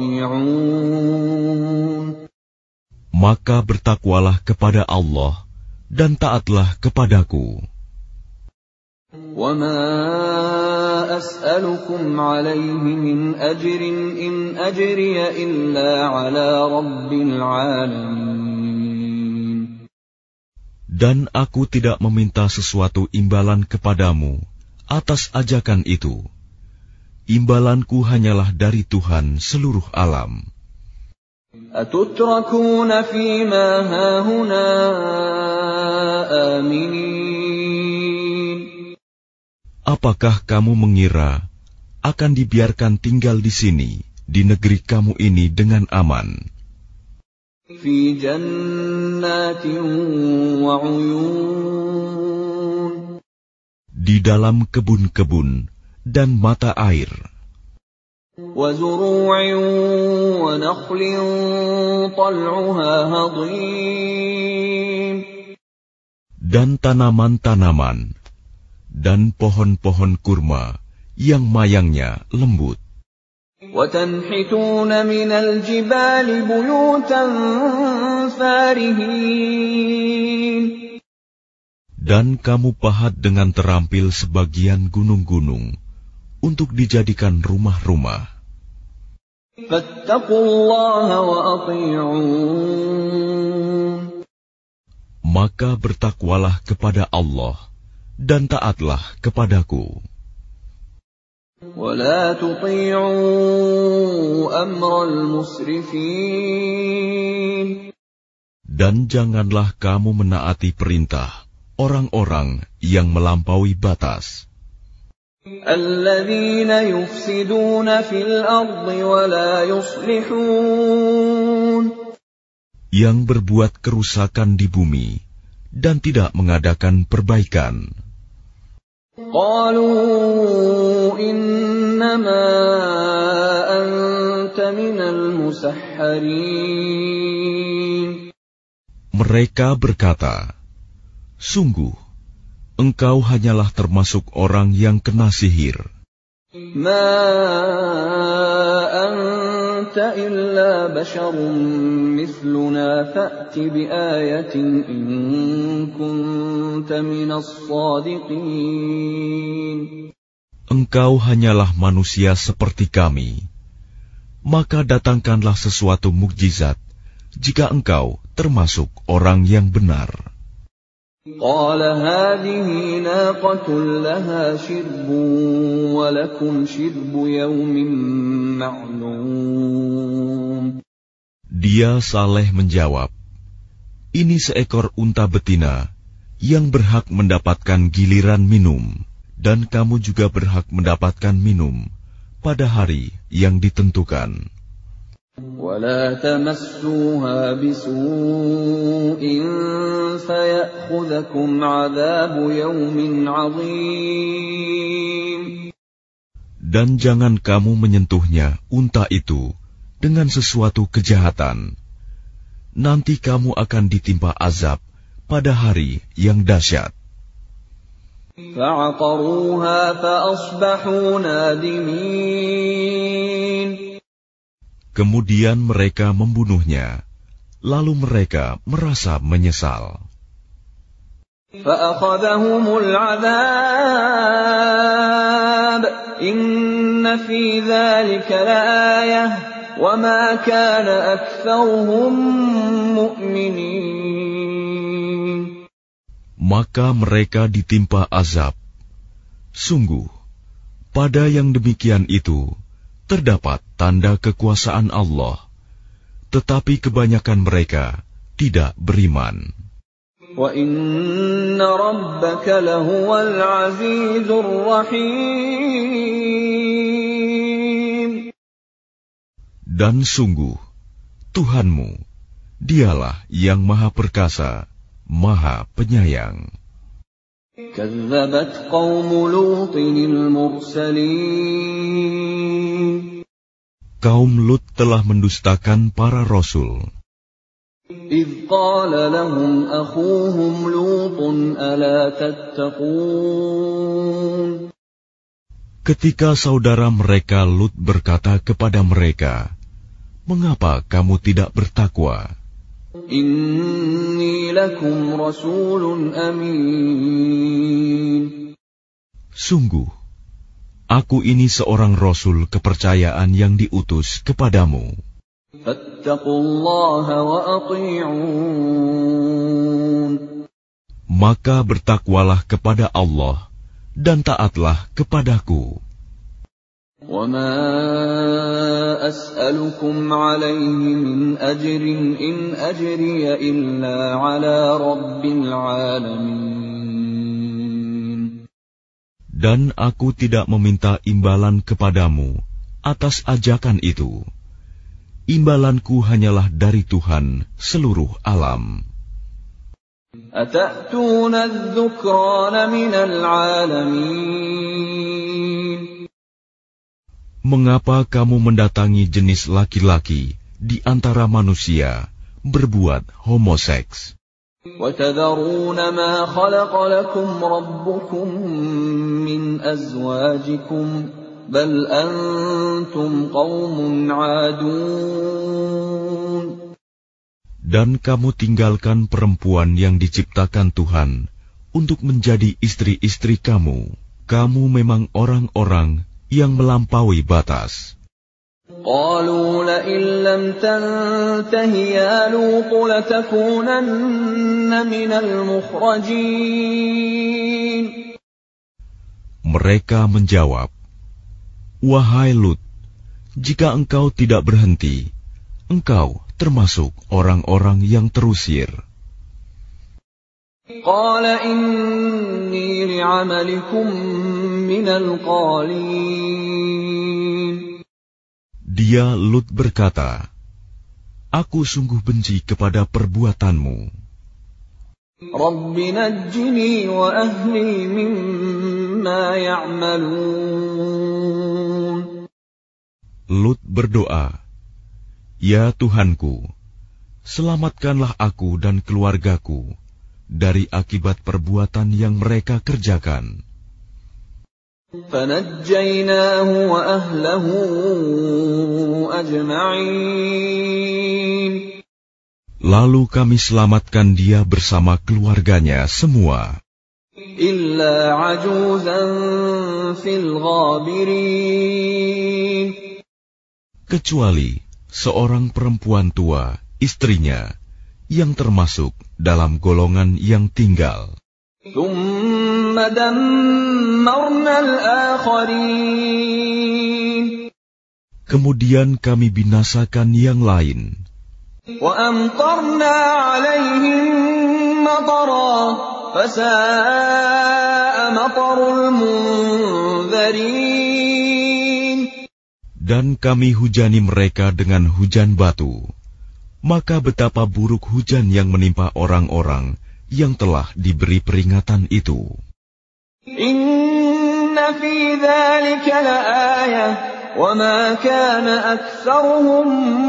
ati'un. Maka bertakwalah kepada Allah dan taatlah kepadaku. وَمَا أَسْأَلُكُمْ عَلَيْهِ مِنْ أَجْرٍ إِنْ أَجْرِيَ إِلَّا عَلَى رَبِّ الْعَالَمِينَ. Dan aku tidak meminta sesuatu imbalan kepadamu atas ajakan itu. Imbalanku hanyalah dari Tuhan seluruh alam. أَتُتْرَكُونَ فِي مَا هَاهُنَا آمِنِينَ. Apakah kamu mengira akan dibiarkan tinggal di sini, di negeri kamu ini dengan aman? Fi jannatin wa uyun. Di dalam kebun-kebun dan mata air. Wa zuru'in wa nakhlin tal'uha hadim. Dan tanaman-tanaman dan pohon-pohon kurma yang mayangnya lembut. وَتَنْحِتُونَ مِنَ الْجِبَالِ بُيُوتًا فَارِهِينَ. Dan kamu pahat dengan terampil sebagian gunung-gunung untuk dijadikan rumah-rumah. فَاتَّقُوا اللَّهَ وَأَطِيعُونَ. Maka bertakwalah kepada Allah dan taatlah kepadaku. وَلَا تُطِيعُوا أَمْرَ الْمُسْرِفِينَ. Dan janganlah kamu menaati perintah orang-orang yang melampaui batas. الَّذِينَ يُفْسِدُونَ فِي الْأَرْضِ وَلَا يُصْلِحُونَ. Yang berbuat kerusakan di bumi dan tidak mengadakan perbaikan. قالوا إنما أنت من المسحرين. Mereka berkata, sungguh, engkau hanyalah termasuk orang yang kena sihir. ما أنت إلا بشر مثلنا فأت بآية إن كنت من الصادقين. Engkau hanyalah manusia seperti kami. Maka datangkanlah sesuatu mukjizat jika engkau termasuk orang yang benar. قال هذه ناقة لها شرب ولكم شرب يوم معلوم. Dia Saleh menjawab, ini seekor unta betina yang berhak mendapatkan giliran minum, dan kamu juga berhak mendapatkan minum pada hari yang ditentukan. ولا تمسوها بسوء فيأخذكم عذاب يوم عظيم. Dan jangan kamu menyentuhnya, unta itu, dengan sesuatu kejahatan. Nanti kamu akan ditimpa azab pada hari yang dahsyat. فَعَقَرُوهَا فَأَصْبَحُوا نَادِمِينَ. Kemudian mereka membunuhnya, lalu mereka merasa menyesal. فَأَخَذَهُمُ الْعَذَابُ إِنَّ فِي ذَلِكَ لَآيَةً وَمَا كَانَ أَكْثَرُهُم مُؤْمِنِينَ. Maka mereka ditimpa azab. Sungguh, pada yang demikian itu terdapat tanda kekuasaan Allah, tetapi kebanyakan mereka tidak beriman. وَإِنَّ رَبَّكَ لَهُوَ الْعَزِيزُ الرَّحِيمُ. Dan sungguh, Tuhanmu, dialah yang Maha Perkasa, Maha Penyayang. كَذَّبَتْ قَوْمُ لُوطٍ الْمُرْسَلِينَ. Kaum Lut telah mendustakan para rasul. إِذْ قَالَ لَهُمْ أَخُوهُمْ لُوطٌ أَلَا تَتَّقُونَ. Ketika saudara mereka Lut berkata kepada mereka, "Mengapa kamu tidak bertakwa? Inni lakum rasulun amin. Sungguh, aku ini seorang rasul kepercayaan yang diutus kepadamu. Fattaqullaha wa ati'un. Maka bertakwalah kepada Allah dan taatlah kepadaku. Wa ma as'alukum 'alaihi min ajrin in ajriya illa 'ala rabbil 'alamin. Dan aku tidak meminta imbalan kepadamu atas ajakan itu. Imbalanku hanyalah dari Tuhan seluruh alam. Atatuna adh-dhukrana minal 'alamin. Mengapa kamu mendatangi jenis laki-laki di antara manusia berbuat homoseks? وَتَذَرُونَ مَا خَلَقَ لَكُمْ رَبُّكُمْ مِنْ أَزْوَاجِكُمْ بَلْ أَنْتُمْ قَوْمٌ عَادُونَ. Dan kamu tinggalkan perempuan yang diciptakan Tuhan untuk menjadi istri-istri kamu. Kamu memang orang-orang yang melampaui batas. قالوا لئن لم تنته يا لوط لتكونن من المخرجين. Mereka menjawab, "Wahai Lut, jika engkau tidak berhenti, engkau termasuk orang-orang yang terusir." قال إني لعملكم من القالين. Dia Lut berkata, "Aku sungguh benci kepada perbuatanmu. رب نجني وأهلي مما يعملون. Lut berdoa, "Ya Tuhanku, selamatkanlah aku dan keluargaku dari akibat perbuatan yang mereka kerjakan." فنجيناه وأهله أجمعين. Lalu kami selamatkan dia bersama keluarganya semua. إلا عجوزا في الغابرين. Kecuali seorang perempuan tua, istrinya, yang termasuk dalam golongan yang tinggal. ثم دمرنا الآخرين. Kemudian kami binasakan yang lain. وأمطرنا عليهم مطرا فساء مطر المنذرين. Dan kami hujani mereka dengan hujan batu. Maka betapa buruk hujan yang menimpa orang-orang yang telah diberi peringatan itu. Inna في ذلك لآية وما كان أكثرهم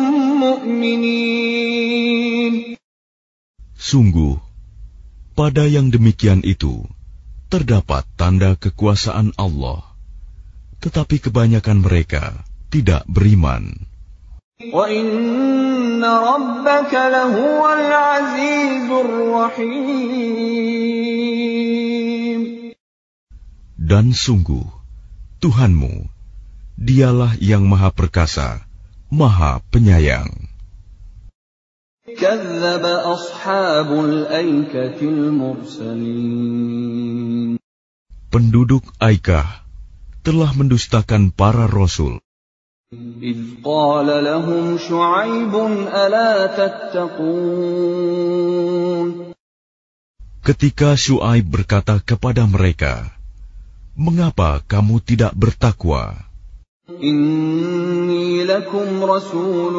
مؤمنين. Sungguh, pada yang demikian itu terdapat tanda kekuasaan Allah, tetapi kebanyakan mereka tidak beriman. وَإِنَّ رَبَّكَ لَهُوَ الْعَزِيزُ الرَّحِيمُ. Dan sungguh, Tuhanmu, dialah yang maha perkasa, maha penyayang. كَذَّبَ أَصْحَابُ الْأَيْكَةِ الْمُرْسَلِينَ. Penduduk Aikah telah mendustakan para rasul. إِذْ قَالَ لَهُمْ شُعَيْبٌ أَلَا تَتَّقُونَ. Ketika Syuaib berkata kepada mereka, "Mengapa kamu tidak bertakwa? إِنِّي لَكُمْ رَسُولٌ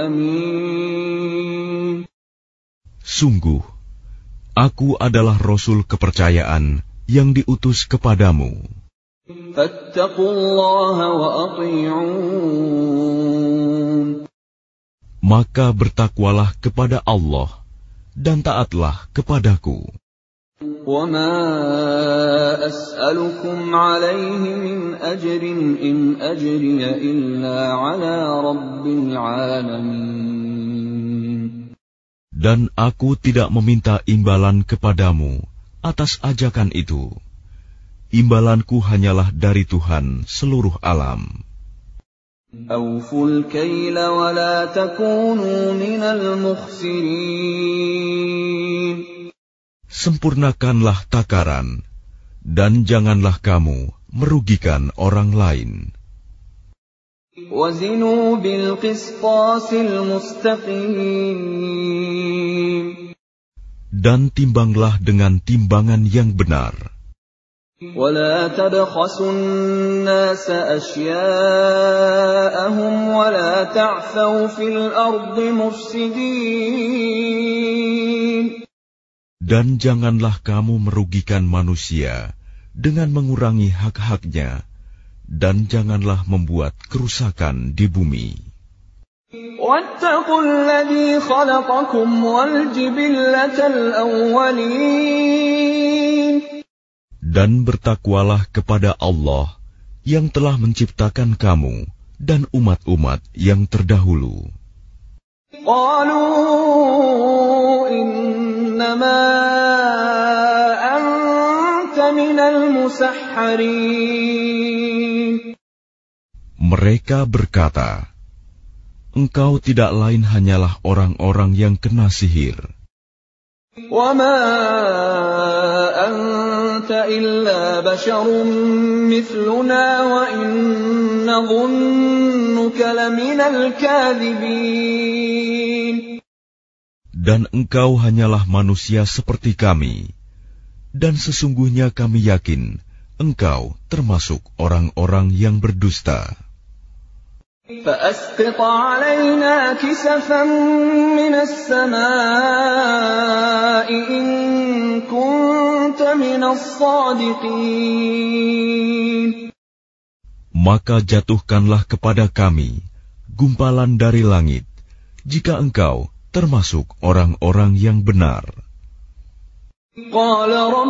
أَمِينٌ. Sungguh, aku adalah rasul kepercayaan yang diutus kepadamu. فَاتَّقُوا اللَّهَ وَأَطِيعُونِ. Maka bertakwalah kepada Allah dan taatlah kepadaku. وَمَا أَسْأَلُكُمْ عَلَيْهِ مِنْ أَجْرٍ إِنْ أَجْرِيَ إِلَّا عَلَى رَبِّ الْعَالَمِينَ. Dan aku tidak meminta imbalan kepadamu atas ajakan itu. Imbalanku hanyalah dari Tuhan seluruh alam. أَوْفُوا الْكَيْلَ وَلَا تَكُونُوا مِنَ الْمُخْسِرِينَ. Sempurnakanlah takaran, dan janganlah kamu merugikan orang lain. وَزِنُوا بِالْقِسْطَاسِ الْمُسْتَقِيمِ. Dan timbanglah dengan timbangan yang benar. وَلَا تَبْخَسُوا النَّاسَ أَشْيَاءَهُمْ وَلَا تَعْثَوْا فِي الْأَرْضِ مُفْسِدِينَ. Dan janganlah kamu merugikan manusia dengan mengurangi hak-haknya, dan janganlah membuat kerusakan di bumi. وَاتَّقُوا الَّذِي خَلَقَكُمْ وَالْجِبِلَّةَ الْأَوَّلِينَ. Dan bertakwalah kepada Allah yang telah menciptakan kamu dan umat-umat yang terdahulu. قَالُوا إِنَّمَا أَنْتَ مِنَ الْمُسَحَّرِينَ. Mereka berkata, "Engkau tidak lain hanyalah orang-orang yang kena sihir. وَمَا أَنْتَ إِلَّا بَشَرٌ مِثْلُنَا وَإِنْ نَظُنُّكَ لَمِنَ الْكَاذِبِينَ. Dan engkau hanyalah manusia seperti kami, dan sesungguhnya kami yakin engkau termasuk orang-orang yang berdusta. فَأَسْقِطْ عَلَيْنَا كِسَفًا مِنَ السَّمَاءِ إِن كُنتَ مِنَ الصَّادِقِينَ. Maka jatuhkanlah kepada kami gumpalan dari langit, jika engkau termasuk orang-orang yang benar. قَالَ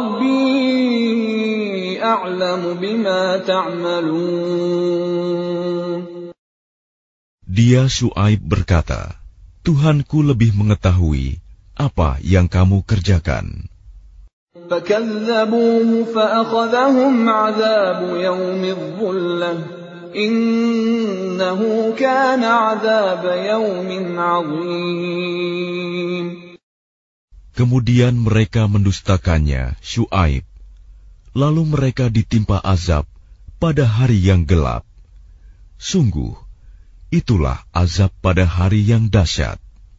رَبِّي أَعْلَمُ بِمَا تَعْمَلُونَ. Dia Syuaib berkata, Tuhanku lebih mengetahui apa yang kamu kerjakan. فَكَذَّبُوهُ فَأَخَذَهُمْ عَذَابُ يَوْمِ الظُّلَّةِ إِنَّهُ كَانَ عَذَابَ يَوْمٍ عَظِيمٍ. Kemudian mereka mendustakannya, Syuaib. Lalu mereka ditimpa azab pada hari yang gelap. Sungguh, itulah azab pada hari yang dahsyat.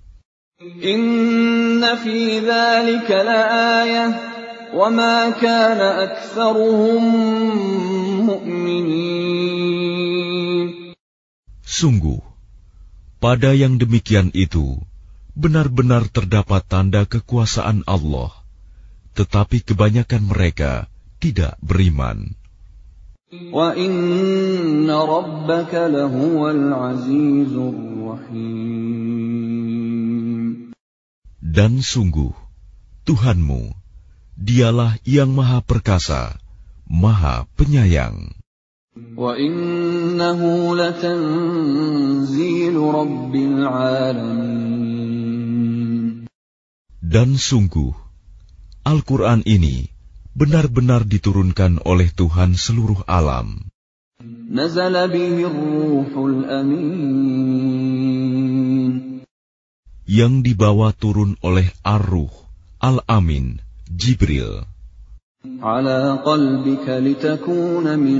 Inna fi dzalika laayah wa ma kana aktsaruhum mu'minin. Sungguh, pada yang demikian itu benar-benar terdapat tanda kekuasaan Allah, tetapi kebanyakan mereka tidak beriman. وَإِنَّ رَبَّكَ لَهُوَ الْعَزِيزُ الرَّحِيمُ. Dan sungguh, Tuhanmu, Dialah yang Maha Perkasa, Maha Penyayang. وَإِنَّهُ لَتَنزِيلُ رَبِّ الْعَالَمِينَ. Dan sungguh, Al-Quran ini benar-benar diturunkan oleh Tuhan seluruh alam. نَزَلَ بِهِ الرُّوحُ الْأَمِينُ. Yang dibawa turun oleh Ar-Ruh, Al-Amin, Jibril. عَلَى قَلْبِكَ لِتَكُونَ مِنَ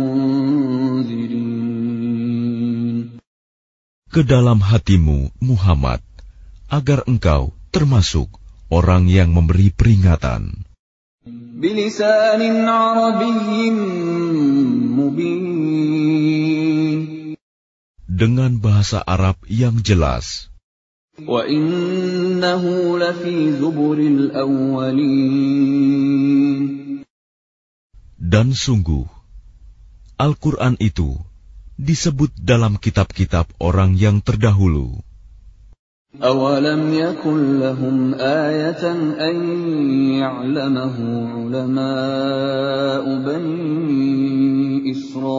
الْمُنذِرِينَ. Ke dalam hatimu, Muhammad, agar engkau termasuk orang yang memberi peringatan. بِلِسَانٍ عَرَبِيٍّ مُبِينٍ. Dengan bahasa Arab yang jelas. وَإِنَّهُ لَفِي زُبُرِ الْأَوَّلِينَ. Dan sungguh, Al-Quran itu disebut dalam kitab-kitab orang yang terdahulu. أَوَلَمْ يَكُنْ لَهُمْ آيَةً أَنْ يَعْلَمَهُ عُلَمَاءُ بَنِي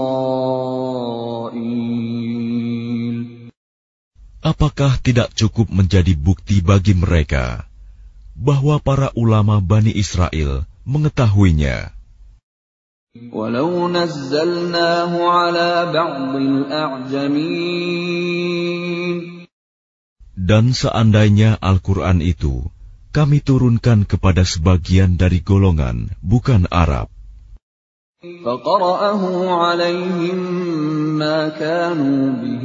إِسْرَائِيلَ. Apakah tidak cukup menjadi bukti bagi mereka bahwa para ulama Bani Israel mengetahuinya? وَلَوْ نَزَّلْنَاهُ عَلَى بَعْضِ الْأَعْجَمِينَ. Dan seandainya Al-Quran itu kami turunkan kepada sebagian dari golongan bukan Arab, فَقَرَأَهُ عَلَيْهِمْ مَا كَانُوا بِهِ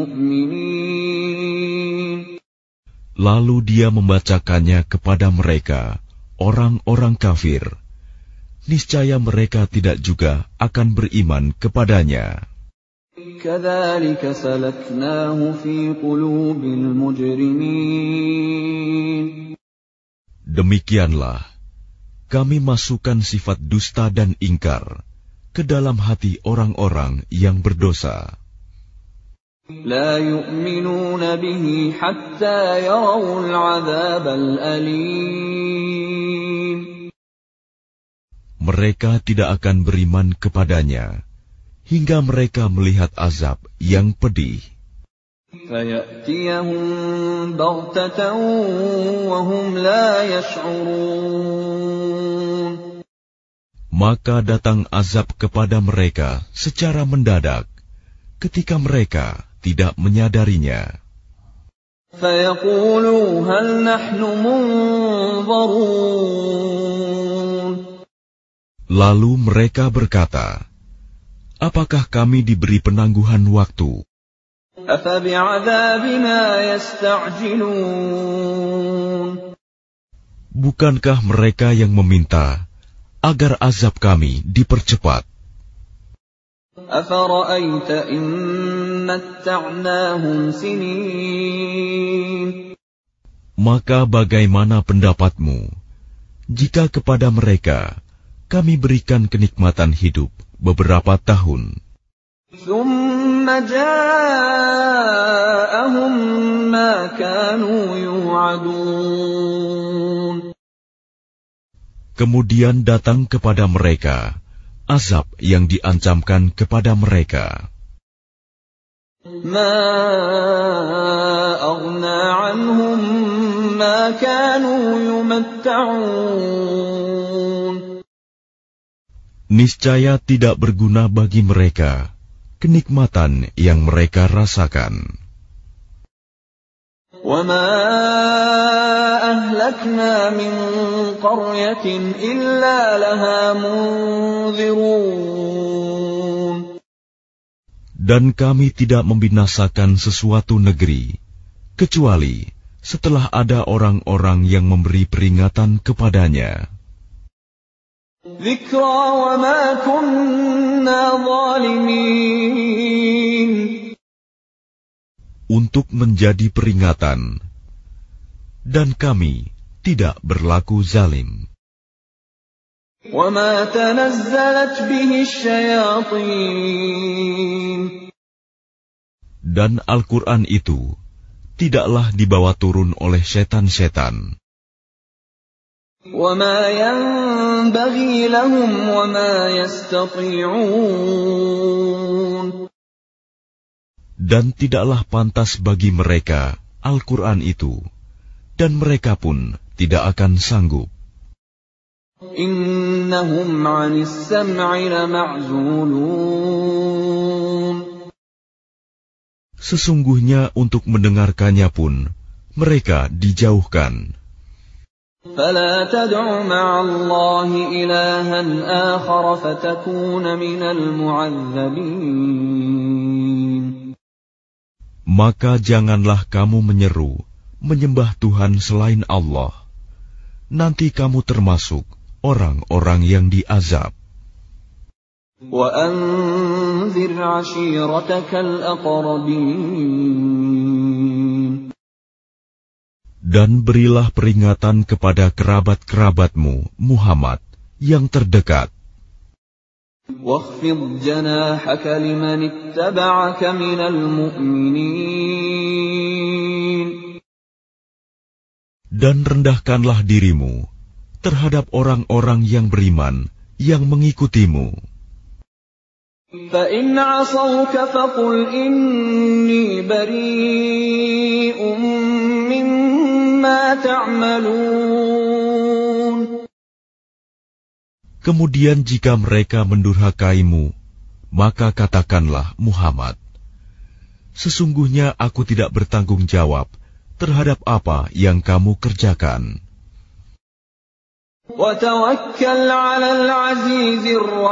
مُؤْمِنِينَ. lalu dia membacakannya kepada mereka, orang-orang kafir, niscaya mereka tidak juga akan beriman kepadanya. كَذَلِكَ سَلَكْنَاهُ فِي قُلُوبِ الْمُجْرِمِينَ. Demikianlah kami masukkan sifat dusta dan ingkar ke dalam hati orang-orang yang berdosa. لَا يُؤْمِنُونَ بِهِ حَتَّى يَرَوُا الْعَذَابَ الْأَلِيمَ. Mereka tidak akan beriman kepadanya hingga mereka melihat azab yang pedih. فَيَأْتِيَهُم بَغْتَةً وَهُمْ لَا يَشْعُرُونَ. Maka datang azab kepada mereka secara mendadak, ketika mereka tidak menyadarinya. فَيَقُولُوا هَلْ نَحْنُ مُنظَرُونَ. Lalu mereka berkata, apakah kami diberi penangguhan waktu? أَفَبِعَذَابِنَا يَسْتَعْجِلُونَ. Bukankah mereka yang meminta agar azab kami dipercepat? أَفَرَأَيْتَ إِن مَّتَّعْنَاهُمْ سِنِينَ. Maka bagaimana pendapatmu jika kepada mereka kami berikan kenikmatan hidup beberapa tahun? ثُمَّ جَاءَهُم مَّا كَانُوا يُوعَدُونَ. Kemudian datang kepada mereka azab yang diancamkan kepada mereka. مَا أَغْنَىٰ عَنْهُم مَّا كَانُوا يُمَتَّعُونَ. Niscaya tidak berguna bagi mereka kenikmatan yang mereka rasakan. وَمَا أَهْلَكْنَا مِنْ قَرْيَةٍ إِلَّا لَهَا مُنذِرُونَ. Dan kami tidak membinasakan sesuatu negeri, kecuali setelah ada orang-orang yang memberi peringatan kepadanya. ذِكْرَى وَمَا كُنَّا ظَالِمِينَ. Untuk menjadi peringatan, dan kami tidak berlaku zalim. وَمَا تَنَزَّلَتْ بِهِ الشَّيَاطِينُ. Dan Al-Quran itu tidaklah dibawa turun oleh setan-setan. وَمَا يَنبَغِي لَهُمْ وَمَا يَسْتَطِيعُونَ. Dan tidaklah pantas bagi mereka Al-Quran itu, dan mereka pun tidak akan sanggup. إِنَّهُمْ عَنِ السَّمْعِ لَمَعْزُولُونَ. Sesungguhnya untuk mendengarkannya pun mereka dijauhkan. فَلَا تَدْعُ مَعَ اللَّهِ إِلَٰهًا آخَرَ فَتَكُونَ مِنَ الْمُعَذَّبِينَ. Maka janganlah kamu menyeru, menyembah Tuhan selain Allah. Nanti kamu termasuk orang-orang yang diazab. وَأَنذِرْ عَشِيرَتَكَ الْأَقْرَبِينَ. Dan berilah peringatan kepada kerabat-kerabatmu, Muhammad, yang terdekat. وَاخْفِضْ جَنَاحَكَ لِمَنِ اتَّبَعَكَ مِنَ الْمُؤْمِنِينَ. Dan rendahkanlah dirimu terhadap orang-orang yang beriman yang mengikutimu. فَإِنْ عَصَوْكَ فَقُلْ إِنِّي بَرِيءٌ مِّمَّا تَعْمَلُونَ. Kemudian jika mereka mendurhakaimu, maka katakanlah, Muhammad, sesungguhnya aku tidak bertanggung jawab terhadap apa yang kamu kerjakan. وَتَوَكَّلْ عَلَى الْعَزِيزِ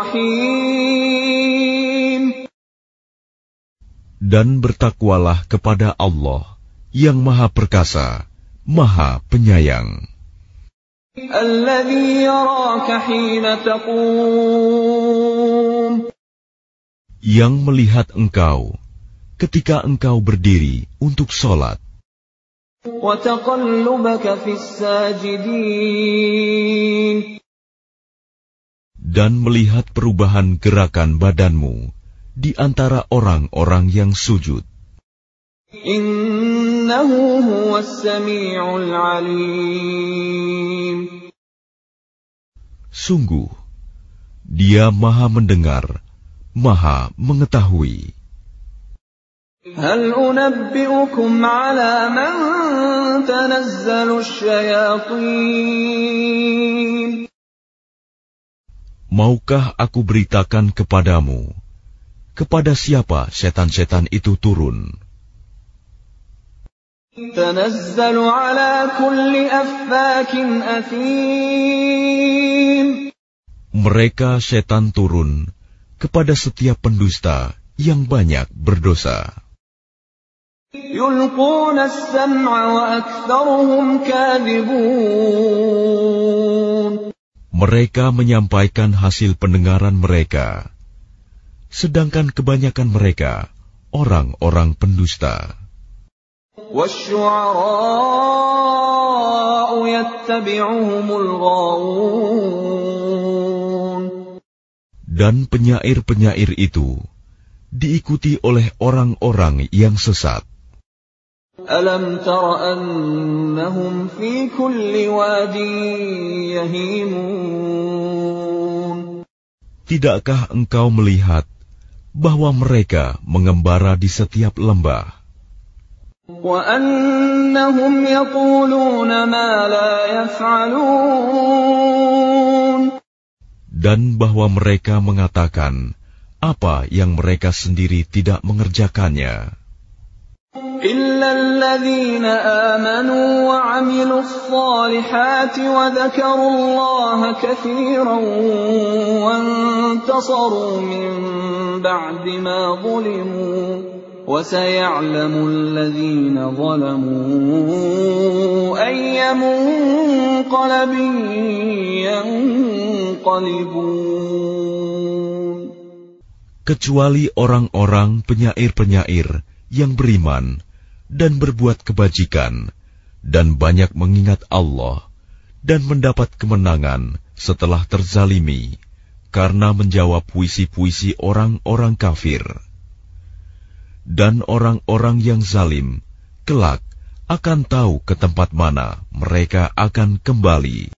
الرَّحِيمِ. Dan bertakwalah kepada Allah yang Maha Perkasa, Maha Penyayang. الَّذِي يَرَاكَ حِينَ تَقُومُ. Yang melihat engkau ketika engkau berdiri untuk sholat. وَتَقَلُّبَكَ فِي السَّاجِدِينَ. Dan melihat perubahan gerakan badanmu di antara orang-orang yang sujud. Innahu huwas sami'ul 'alim. Sungguh, Dia Maha mendengar, Maha mengetahui. Hal unabbi'ukum 'ala man tanazzalu asyayatin. Maukah aku beritakan kepadamu, kepada siapa setan-setan itu turun? Tanazzalu 'ala kulli affakin athim. Mereka setan turun kepada setiap pendusta yang banyak berdosa. Yulquna as-sam'a wa aktsaruhum kadhibun. Mereka menyampaikan hasil pendengaran mereka, sedangkan kebanyakan mereka orang-orang pendusta. وَالشُّعَرَاءُ يَتَّبِعُهُمُ الْغَاوُونَ. Dan penyair-penyair itu diikuti oleh orang-orang yang sesat. أَلَمْ تَرَ أَنَّهُمْ فِي كُلِّ وَادٍ يَهِيمُونَ. Tidakkah engkau melihat bahwa mereka mengembara di setiap lembah? وَأَنَّهُمْ يَقُولُونَ مَا لَا يَفْعَلُونَ. Dan bahwa mereka mengatakan apa yang mereka sendiri tidak mengerjakannya. إِلَّا الَّذِينَ آمَنُوا وَعَمِلُوا الصَّالِحَاتِ وَذَكَرُوا اللَّهَ كَثِيرًا وَانتَصَرُوا مِن بَعْدِ مَا ظُلِمُوا وَسَيَعْلَمُ الَّذِينَ ظَلَمُوا أَيَّ مُنقَلَبٍ يَنقَلِبُونَ. Kecuali orang-orang penyair-penyair yang beriman dan berbuat kebajikan dan banyak mengingat Allah dan mendapat kemenangan setelah terzalimi karena menjawab puisi-puisi orang-orang kafir. Dan orang-orang yang zalim kelak akan tahu ke tempat mana mereka akan kembali.